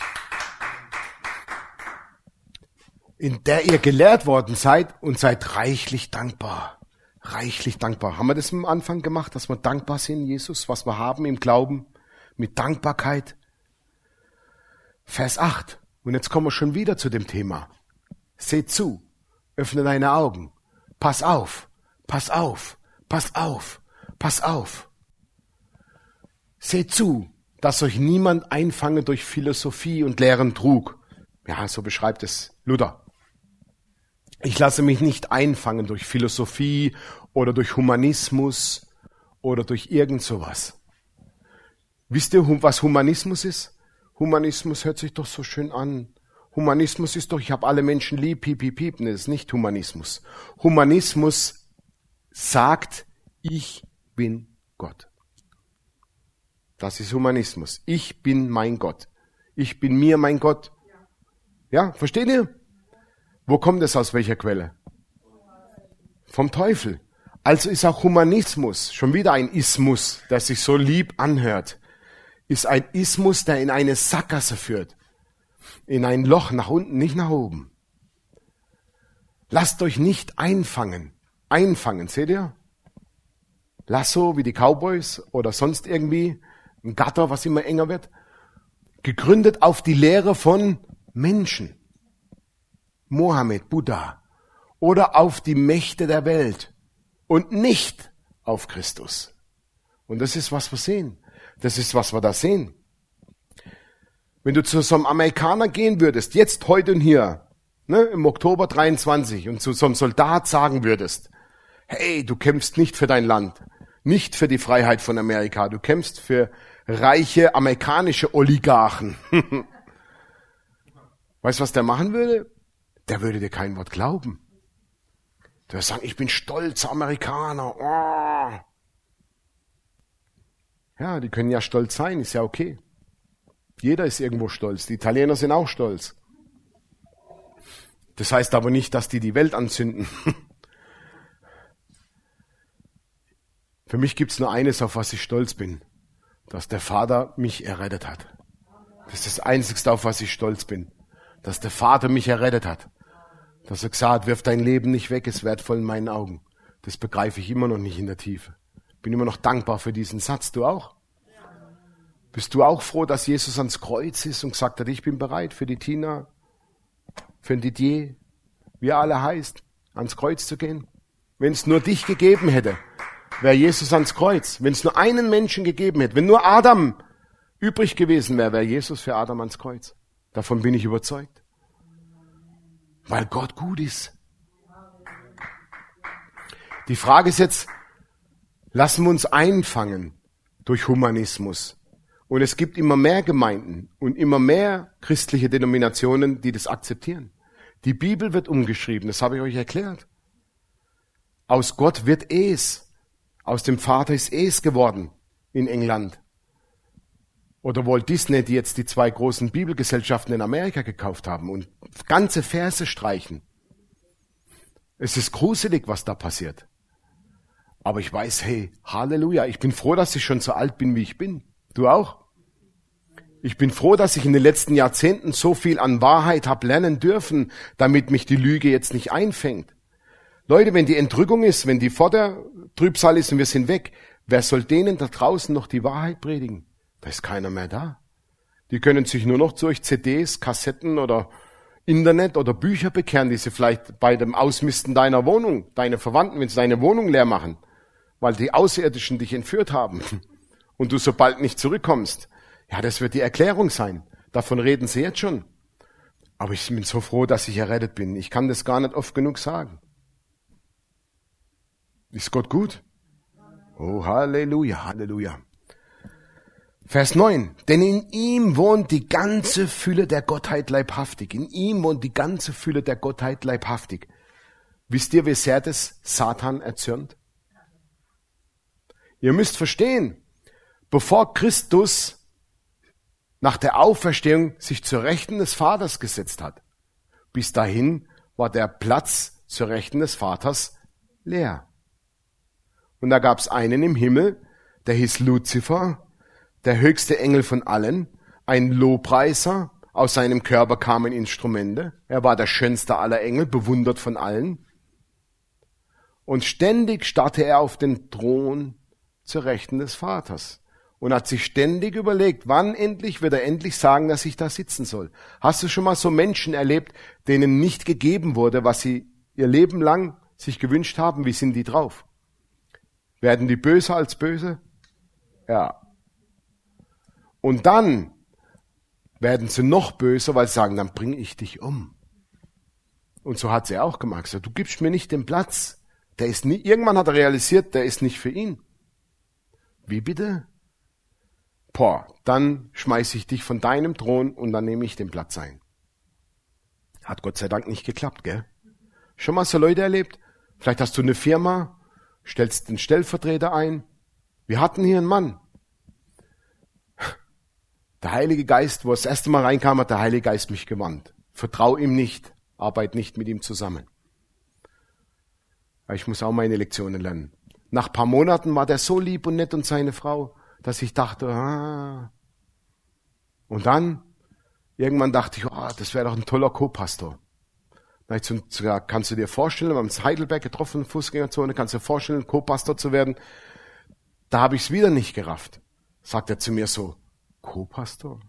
In der ihr gelehrt worden seid und seid reichlich dankbar. Reichlich dankbar. Haben wir das am Anfang gemacht, dass wir dankbar sind, Jesus, was wir haben im Glauben, mit Dankbarkeit? Vers acht. Und jetzt kommen wir schon wieder zu dem Thema. Seht zu, öffne deine Augen. Pass auf, pass auf, pass auf, pass auf. Seht zu, dass euch niemand einfange durch Philosophie und leeren Trug. Ja, so beschreibt es Luther. Ich lasse mich nicht einfangen durch Philosophie oder durch Humanismus oder durch irgend sowas. Wisst ihr, was Humanismus ist? Humanismus hört sich doch so schön an. Humanismus ist doch, ich habe alle Menschen lieb, piep, piep, piep. Nee, das ist nicht Humanismus. Humanismus sagt, ich bin Gott. Das ist Humanismus. Ich bin mein Gott. Ich bin mir mein Gott. Ja, versteht ihr? Wo kommt es aus welcher Quelle? Vom Teufel. Also ist auch Humanismus, schon wieder ein Ismus, der sich so lieb anhört, ist ein Ismus, der in eine Sackgasse führt. In ein Loch nach unten, nicht nach oben. Lasst euch nicht einfangen. Einfangen, seht ihr? Lasso wie die Cowboys oder sonst irgendwie, ein Gatter, was immer enger wird. Gegründet auf die Lehre von Menschen. Mohammed, Buddha. Oder auf die Mächte der Welt. Und nicht auf Christus. Und das ist, was wir sehen. Das ist, was wir da sehen. Wenn du zu so einem Amerikaner gehen würdest, jetzt, heute und hier, ne, im Oktober dreiundzwanzig, und zu so einem Soldat sagen würdest, hey, du kämpfst nicht für dein Land, nicht für die Freiheit von Amerika, du kämpfst für reiche amerikanische Oligarchen. Weißt du, was der machen würde? Der würde dir kein Wort glauben. Der würde sagen, ich bin stolzer Amerikaner. Oh. Ja, die können ja stolz sein, ist ja okay. Jeder ist irgendwo stolz. Die Italiener sind auch stolz. Das heißt aber nicht, dass die die Welt anzünden. Für mich gibt's nur eines, auf was ich stolz bin. Dass der Vater mich errettet hat. Das ist das Einzigste, auf was ich stolz bin. Dass der Vater mich errettet hat. Dass er gesagt hat, wirf dein Leben nicht weg, ist wertvoll in meinen Augen. Das begreife ich immer noch nicht in der Tiefe. Bin immer noch dankbar für diesen Satz. Du auch? Bist du auch froh, dass Jesus ans Kreuz ist und gesagt hat, ich bin bereit für die Tina, für den Didier, wie er alle heißt, ans Kreuz zu gehen? Wenn es nur dich gegeben hätte, wäre Jesus ans Kreuz. Wenn es nur einen Menschen gegeben hätte, wenn nur Adam übrig gewesen wäre, wäre Jesus für Adam ans Kreuz. Davon bin ich überzeugt. Weil Gott gut ist. Die Frage ist jetzt, lassen wir uns einfangen durch Humanismus? Und es gibt immer mehr Gemeinden und immer mehr christliche Denominationen, die das akzeptieren. Die Bibel wird umgeschrieben, das habe ich euch erklärt. Aus Gott wird es. Aus dem Vater ist es geworden in England. Oder Walt Disney, die jetzt die zwei großen Bibelgesellschaften in Amerika gekauft haben und ganze Verse streichen. Es ist gruselig, was da passiert. Aber ich weiß, hey, Halleluja, ich bin froh, dass ich schon so alt bin, wie ich bin. Du auch? Ich bin froh, dass ich in den letzten Jahrzehnten so viel an Wahrheit habe lernen dürfen, damit mich die Lüge jetzt nicht einfängt. Leute, wenn die Entrückung ist, wenn die vor der Trübsal ist und wir sind weg, wer soll denen da draußen noch die Wahrheit predigen? Da ist keiner mehr da. Die können sich nur noch durch C Ds, Kassetten oder Internet oder Bücher bekehren, die sie vielleicht bei dem Ausmisten deiner Wohnung, deine Verwandten, wenn sie deine Wohnung leer machen, weil die Außerirdischen dich entführt haben und du so bald nicht zurückkommst. Ja, das wird die Erklärung sein. Davon reden sie jetzt schon. Aber ich bin so froh, dass ich errettet bin. Ich kann das gar nicht oft genug sagen. Ist Gott gut? Oh, Halleluja, Halleluja. Vers neun. Denn in ihm wohnt die ganze Fülle der Gottheit leibhaftig. In ihm wohnt die ganze Fülle der Gottheit leibhaftig. Wisst ihr, wie sehr das Satan erzürnt? Ihr müsst verstehen, bevor Christus nach der Auferstehung sich zur Rechten des Vaters gesetzt hat, bis dahin war der Platz zur Rechten des Vaters leer. Und da gab es einen im Himmel, der hieß Luzifer, der höchste Engel von allen, ein Lobpreiser, aus seinem Körper kamen Instrumente, er war der schönste aller Engel, bewundert von allen. Und ständig starrte er auf den Thron zur Rechten des Vaters und hat sich ständig überlegt, wann endlich wird er endlich sagen, dass ich da sitzen soll. Hast du schon mal so Menschen erlebt, denen nicht gegeben wurde, was sie ihr Leben lang sich gewünscht haben? Wie sind die drauf? Werden die böser als böse? Ja. Und dann werden sie noch böser, weil sie sagen, dann bringe ich dich um. Und so hat sie auch gemacht. So, du gibst mir nicht den Platz. Der ist nie, irgendwann hat er realisiert, der ist nicht für ihn. Wie bitte? Boah, dann schmeiße ich dich von deinem Thron und dann nehme ich den Platz ein. Hat Gott sei Dank nicht geklappt, gell? Schon mal so Leute erlebt? Vielleicht hast du eine Firma, stellst den Stellvertreter ein. Wir hatten hier einen Mann. Der Heilige Geist, wo er das erste Mal reinkam, hat der Heilige Geist mich gewarnt. Vertrau ihm nicht, arbeite nicht mit ihm zusammen. Ich muss auch meine Lektionen lernen. Nach ein paar Monaten war der so lieb und nett und seine Frau, dass ich dachte, ah. Und dann, irgendwann dachte ich, oh, das wäre doch ein toller Co-Pastor. Da habe ich gesagt, kannst du dir vorstellen, wir haben uns in Heidelberg getroffen, Fußgängerzone, kannst du dir vorstellen, Co-Pastor zu werden? Da habe ich es wieder nicht gerafft. Sagt er zu mir so, Co-Pastor?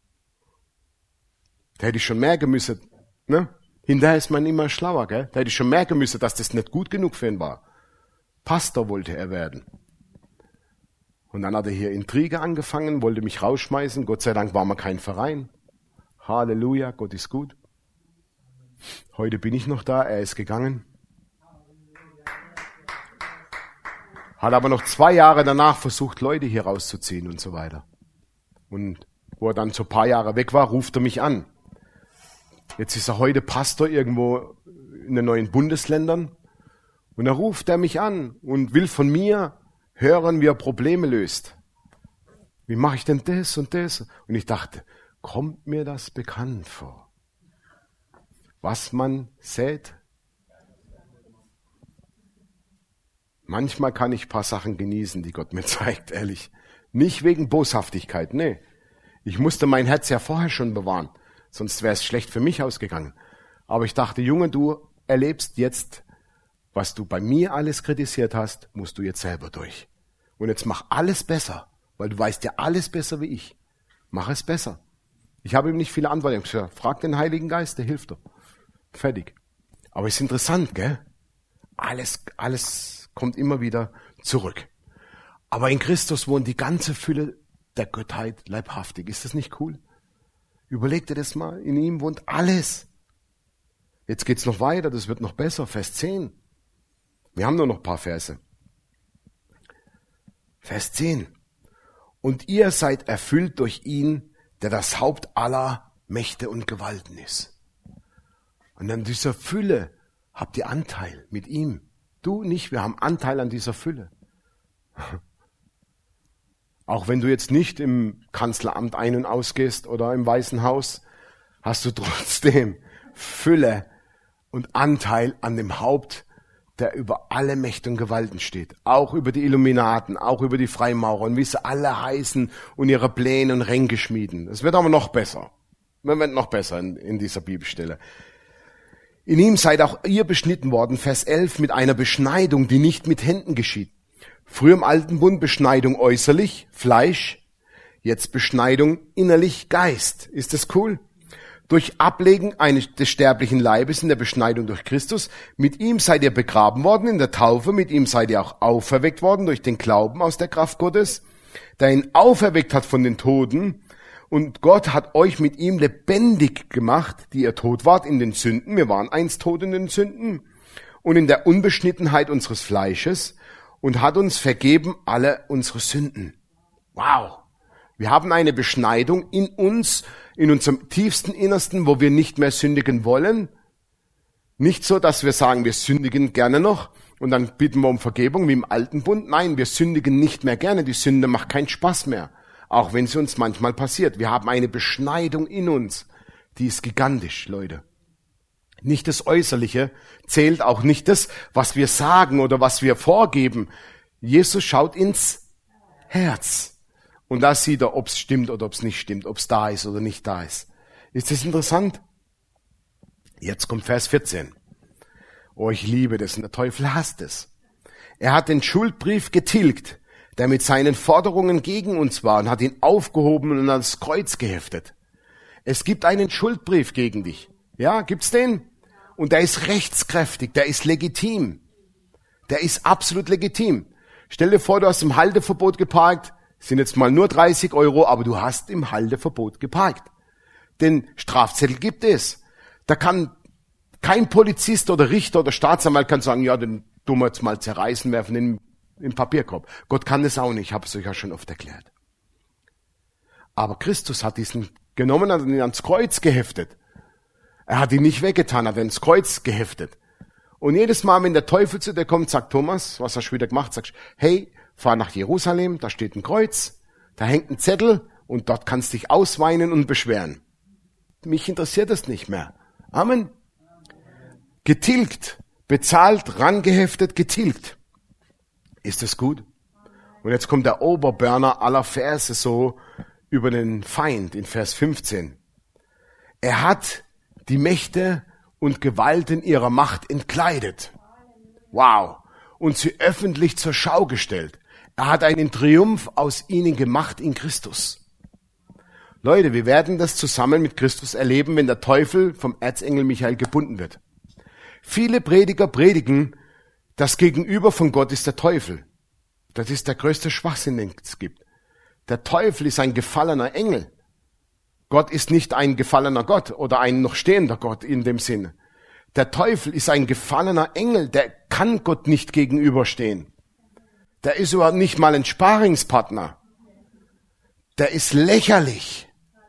Da hätte ich schon merken müssen, ne? Hinterher ist man immer schlauer, gell? Da hätte ich schon merken müssen, dass das nicht gut genug für ihn war. Pastor wollte er werden. Und dann hat er hier Intrige angefangen, wollte mich rausschmeißen. Gott sei Dank war man kein Verein. Halleluja, Gott ist gut. Heute bin ich noch da, er ist gegangen. Hat aber noch zwei Jahre danach versucht, Leute hier rauszuziehen und so weiter. Und wo er dann so ein paar Jahre weg war, ruft er mich an. Jetzt ist er heute Pastor irgendwo in den neuen Bundesländern. Und da ruft er mich an und will von mir hören, wie er Probleme löst. Wie mache ich denn das und das? Und ich dachte, kommt mir das bekannt vor? Was man sät? Manchmal kann ich ein paar Sachen genießen, die Gott mir zeigt, ehrlich. Nicht wegen Boshaftigkeit, nee. Ich musste mein Herz ja vorher schon bewahren, sonst wäre es schlecht für mich ausgegangen. Aber ich dachte, Junge, du erlebst jetzt, was du bei mir alles kritisiert hast, musst du jetzt selber durch. Und jetzt mach alles besser, weil du weißt ja alles besser wie ich. Mach es besser. Ich habe ihm nicht viele Antworten. Ich habe gesagt, frag den Heiligen Geist, der hilft dir. Fertig. Aber es ist interessant, gell? Alles, alles kommt immer wieder zurück. Aber in Christus wohnt die ganze Fülle der Gottheit leibhaftig. Ist das nicht cool? Überleg dir das mal. In ihm wohnt alles. Jetzt geht's noch weiter, das wird noch besser. Vers zehn. Wir haben nur noch ein paar Verse. Vers zehn. Und ihr seid erfüllt durch ihn, der das Haupt aller Mächte und Gewalten ist. Und an dieser Fülle habt ihr Anteil mit ihm. Du nicht, wir haben Anteil an dieser Fülle. Auch wenn du jetzt nicht im Kanzleramt ein- und ausgehst oder im Weißen Haus, hast du trotzdem Fülle und Anteil an dem Haupt, der über alle Mächte und Gewalten steht. Auch über die Illuminaten, auch über die Freimaurer und wie sie alle heißen und ihre Pläne und Ränke schmieden. Es wird aber noch besser. Man wird noch besser in, in dieser Bibelstelle. In ihm seid auch ihr beschnitten worden, Vers elf, mit einer Beschneidung, die nicht mit Händen geschieht. Früher im Alten Bund Beschneidung äußerlich, Fleisch, jetzt Beschneidung innerlich, Geist. Ist das cool? Durch Ablegen eines des sterblichen Leibes in der Beschneidung durch Christus. Mit ihm seid ihr begraben worden in der Taufe, mit ihm seid ihr auch auferweckt worden durch den Glauben aus der Kraft Gottes, der ihn auferweckt hat von den Toten. Und Gott hat euch mit ihm lebendig gemacht, die ihr tot wart in den Sünden. Wir waren einst tot in den Sünden und in der Unbeschnittenheit unseres Fleisches und hat uns vergeben alle unsere Sünden. Wow! Wir haben eine Beschneidung in uns, in unserem tiefsten Innersten, wo wir nicht mehr sündigen wollen. Nicht so, dass wir sagen, wir sündigen gerne noch und dann bitten wir um Vergebung wie im Alten Bund. Nein, wir sündigen nicht mehr gerne. Die Sünde macht keinen Spaß mehr. Auch wenn sie uns manchmal passiert. Wir haben eine Beschneidung in uns. Die ist gigantisch, Leute. Nicht das Äußerliche zählt, auch nicht das, was wir sagen oder was wir vorgeben. Jesus schaut ins Herz. Und da sieht er, ob es stimmt oder ob es nicht stimmt, ob es da ist oder nicht da ist. Ist das interessant? Jetzt kommt Vers vierzehn. Oh, ich liebe das und der Teufel hasst es. Er hat den Schuldbrief getilgt, der mit seinen Forderungen gegen uns war, und hat ihn aufgehoben und ans Kreuz geheftet. Es gibt einen Schuldbrief gegen dich. Ja, gibt's den? Und der ist rechtskräftig, der ist legitim. Der ist absolut legitim. Stell dir vor, du hast im Halteverbot geparkt, Sind jetzt mal nur dreißig Euro, aber du hast im Halteverbot geparkt. Den Strafzettel gibt es. Da kann kein Polizist oder Richter oder Staatsanwalt kann sagen, ja, den tun wir jetzt mal zerreißen, werfen in im Papierkorb. Gott kann das auch nicht, ich habe es euch ja schon oft erklärt. Aber Christus hat diesen genommen und ihn ans Kreuz geheftet. Er hat ihn nicht weggetan, er hat ihn ans Kreuz geheftet. Und jedes Mal, wenn der Teufel zu dir kommt, sagt Thomas, was hast du wieder gemacht, sagst, hey, fahr nach Jerusalem, da steht ein Kreuz, da hängt ein Zettel und dort kannst du dich ausweinen und beschweren. Mich interessiert das nicht mehr. Amen. Getilgt, bezahlt, rangeheftet, getilgt. Ist das gut? Und jetzt kommt der Oberburner aller Verse so über den Feind in Vers fünfzehn. Er hat die Mächte und Gewalten ihrer Macht entkleidet. Wow. Und sie öffentlich zur Schau gestellt. Er hat einen Triumph aus ihnen gemacht in Christus. Leute, wir werden das zusammen mit Christus erleben, wenn der Teufel vom Erzengel Michael gebunden wird. Viele Prediger predigen, das Gegenüber von Gott ist der Teufel. Das ist der größte Schwachsinn, den es gibt. Der Teufel ist ein gefallener Engel. Gott ist nicht ein gefallener Gott oder ein noch stehender Gott in dem Sinne. Der Teufel ist ein gefallener Engel, der kann Gott nicht gegenüberstehen. Der ist überhaupt nicht mal ein Sparingspartner. Der ist lächerlich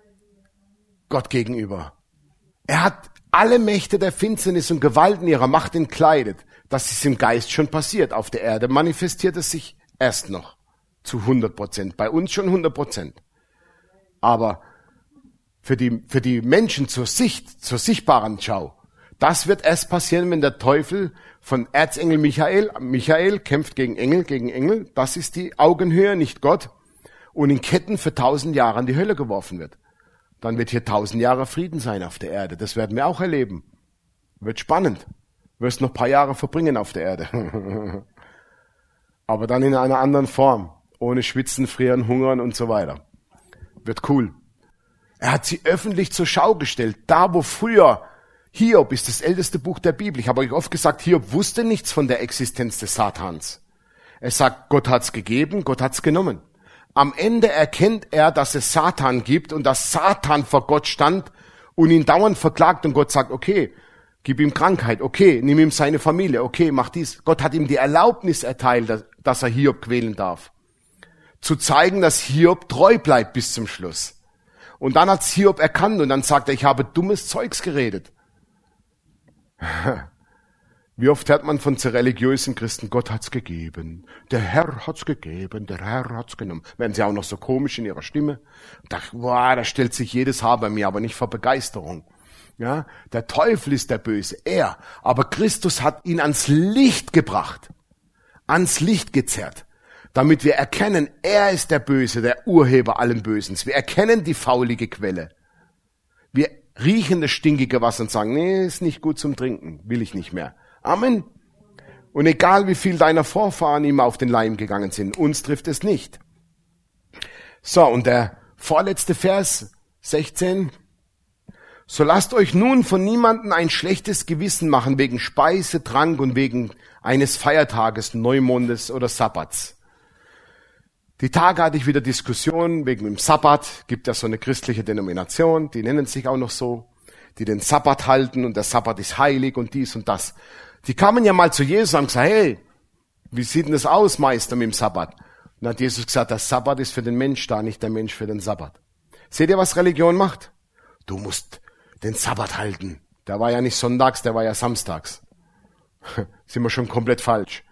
Gott gegenüber. Er hat alle Mächte der Finsternis und Gewalten ihrer Macht entkleidet. Das ist im Geist schon passiert. Auf der Erde manifestiert es sich erst noch zu hundert Prozent. Bei uns schon hundert Prozent. Aber für die, für die Menschen zur Sicht, zur sichtbaren Schau, das wird erst passieren, wenn der Teufel von Erzengel Michael, Michael kämpft gegen Engel, gegen Engel, das ist die Augenhöhe, nicht Gott, und in Ketten für tausend Jahre in die Hölle geworfen wird. Dann wird hier tausend Jahre Frieden sein auf der Erde. Das werden wir auch erleben. Wird spannend. Wirst noch ein paar Jahre verbringen auf der Erde. Aber dann in einer anderen Form. Ohne Schwitzen, Frieren, Hungern und so weiter. Wird cool. Er hat sie öffentlich zur Schau gestellt. Da, wo früher, Hiob ist das älteste Buch der Bibel. Ich habe euch oft gesagt, Hiob wusste nichts von der Existenz des Satans. Er sagt, Gott hat's gegeben, Gott hat's genommen. Am Ende erkennt er, dass es Satan gibt und dass Satan vor Gott stand und ihn dauernd verklagt und Gott sagt, okay, gib ihm Krankheit, okay, nimm ihm seine Familie, okay, mach dies. Gott hat ihm die Erlaubnis erteilt, dass er Hiob quälen darf. Zu zeigen, dass Hiob treu bleibt bis zum Schluss. Und dann hat's Hiob erkannt und dann sagt er, ich habe dummes Zeugs geredet. Wie oft hört man von religiösen Christen, Gott hat's gegeben, der Herr hat's gegeben, der Herr hat's genommen. Werden sie auch noch so komisch in ihrer Stimme. Da, boah, da stellt sich jedes Haar bei mir, aber nicht vor Begeisterung. Ja, der Teufel ist der Böse, er. Aber Christus hat ihn ans Licht gebracht, ans Licht gezerrt, damit wir erkennen, er ist der Böse, der Urheber allen Bösens. Wir erkennen die faulige Quelle. Wir riechen das stinkige Wasser und sagen, nee, ist nicht gut zum Trinken, will ich nicht mehr. Amen. Und egal wie viel deiner Vorfahren ihm auf den Leim gegangen sind, uns trifft es nicht. So, und der vorletzte Vers, sechzehn. So lasst euch nun von niemandem ein schlechtes Gewissen machen wegen Speise, Trank und wegen eines Feiertages, Neumondes oder Sabbats. Die Tage hatte ich wieder Diskussionen wegen dem Sabbat. Gibt ja so eine christliche Denomination, die nennen sich auch noch so, die den Sabbat halten und der Sabbat ist heilig und dies und das. Die kamen ja mal zu Jesus und haben gesagt, hey, wie sieht denn das aus, Meister, mit dem Sabbat? Und dann hat Jesus gesagt, der Sabbat ist für den Mensch da, nicht der Mensch für den Sabbat. Seht ihr, was Religion macht? Du musst den Sabbat halten. Der war ja nicht sonntags, der war ja samstags. Sind wir schon komplett falsch.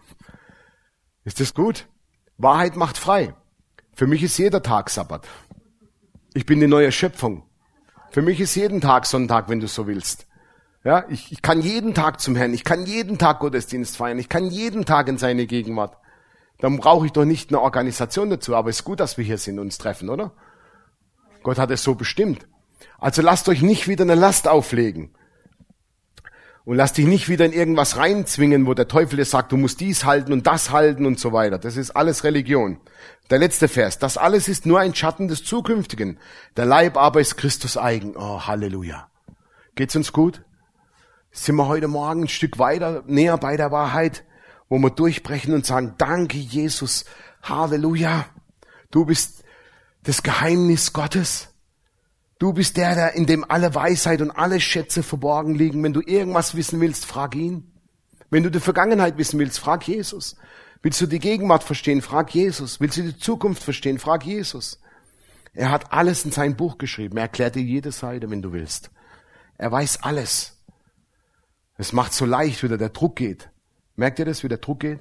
Ist das gut? Wahrheit macht frei. Für mich ist jeder Tag Sabbat. Ich bin die neue Schöpfung. Für mich ist jeden Tag Sonntag, wenn du so willst. Ja, ich, ich kann jeden Tag zum Herrn, ich kann jeden Tag Gottesdienst feiern, ich kann jeden Tag in seine Gegenwart. Dann brauche ich doch nicht eine Organisation dazu, aber es ist gut, dass wir hier sind und uns treffen, oder? Gott hat es so bestimmt. Also lasst euch nicht wieder eine Last auflegen. Und lasst dich nicht wieder in irgendwas reinzwingen, wo der Teufel dir sagt, du musst dies halten und das halten und so weiter. Das ist alles Religion. Der letzte Vers. Das alles ist nur ein Schatten des Zukünftigen. Der Leib aber ist Christus eigen. Oh, Halleluja. Geht's uns gut? Sind wir heute Morgen ein Stück weiter, näher bei der Wahrheit, wo wir durchbrechen und sagen, danke Jesus, Halleluja. Du bist das Geheimnis Gottes. Du bist der, der in dem alle Weisheit und alle Schätze verborgen liegen. Wenn du irgendwas wissen willst, frag ihn. Wenn du die Vergangenheit wissen willst, frag Jesus. Willst du die Gegenwart verstehen, frag Jesus. Willst du die Zukunft verstehen, frag Jesus. Er hat alles in sein Buch geschrieben. Er erklärt dir jede Seite, wenn du willst. Er weiß alles. Es macht so leicht, wie der Druck geht. Merkt ihr das, wie der Druck geht?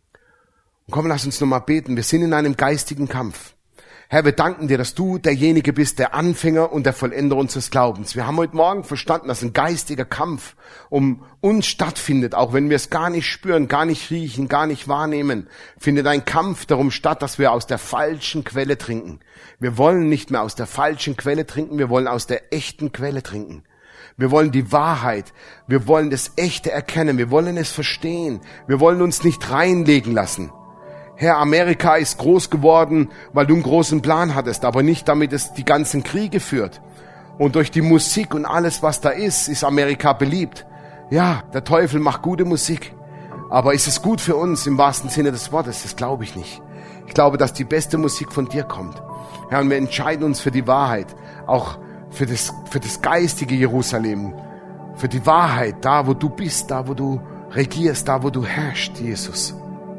Und komm, lass uns nochmal beten. Wir sind in einem geistigen Kampf. Herr, wir danken dir, dass du derjenige bist, der Anfänger und der Vollender unseres Glaubens. Wir haben heute Morgen verstanden, dass ein geistiger Kampf um uns stattfindet, auch wenn wir es gar nicht spüren, gar nicht riechen, gar nicht wahrnehmen, findet ein Kampf darum statt, dass wir aus der falschen Quelle trinken. Wir wollen nicht mehr aus der falschen Quelle trinken, wir wollen aus der echten Quelle trinken. Wir wollen die Wahrheit, wir wollen das Echte erkennen, wir wollen es verstehen, wir wollen uns nicht reinlegen lassen. Herr, Amerika ist groß geworden, weil du einen großen Plan hattest, aber nicht damit es die ganzen Kriege führt. Und durch die Musik und alles, was da ist, ist Amerika beliebt. Ja, der Teufel macht gute Musik, aber ist es gut für uns im wahrsten Sinne des Wortes? Das glaube ich nicht. Ich glaube, dass die beste Musik von dir kommt. Herr, und wir entscheiden uns für die Wahrheit, auch für das, für das geistige Jerusalem, für die Wahrheit, da wo du bist, da wo du regierst, da wo du herrschst, Jesus.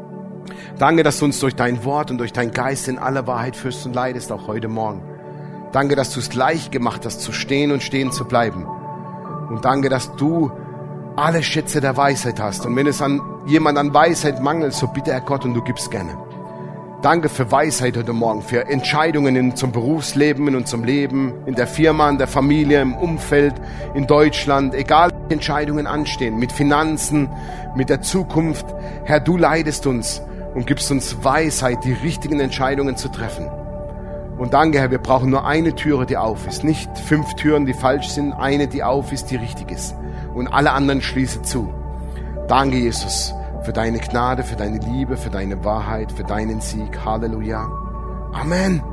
Danke, dass du uns durch dein Wort und durch deinen Geist in aller Wahrheit führst und leidest, auch heute Morgen. Danke, dass du es leicht gemacht hast, zu stehen und stehen zu bleiben. Und danke, dass du alle Schätze der Weisheit hast. Und wenn es an jemand an Weisheit mangelt, so bitte er Gott und du gibst gerne. Danke für Weisheit heute Morgen, für Entscheidungen in unserem Berufsleben, in unserem Leben, in der Firma, in der Familie, im Umfeld, in Deutschland, egal welche Entscheidungen anstehen, mit Finanzen, mit der Zukunft. Herr, du leitest uns und gibst uns Weisheit, die richtigen Entscheidungen zu treffen. Und danke, Herr, wir brauchen nur eine Türe, die auf ist. Nicht fünf Türen, die falsch sind, eine, die auf ist, die richtig ist. Und alle anderen schließe zu. Danke, Jesus, für deine Gnade, für deine Liebe, für deine Wahrheit, für deinen Sieg. Halleluja. Amen.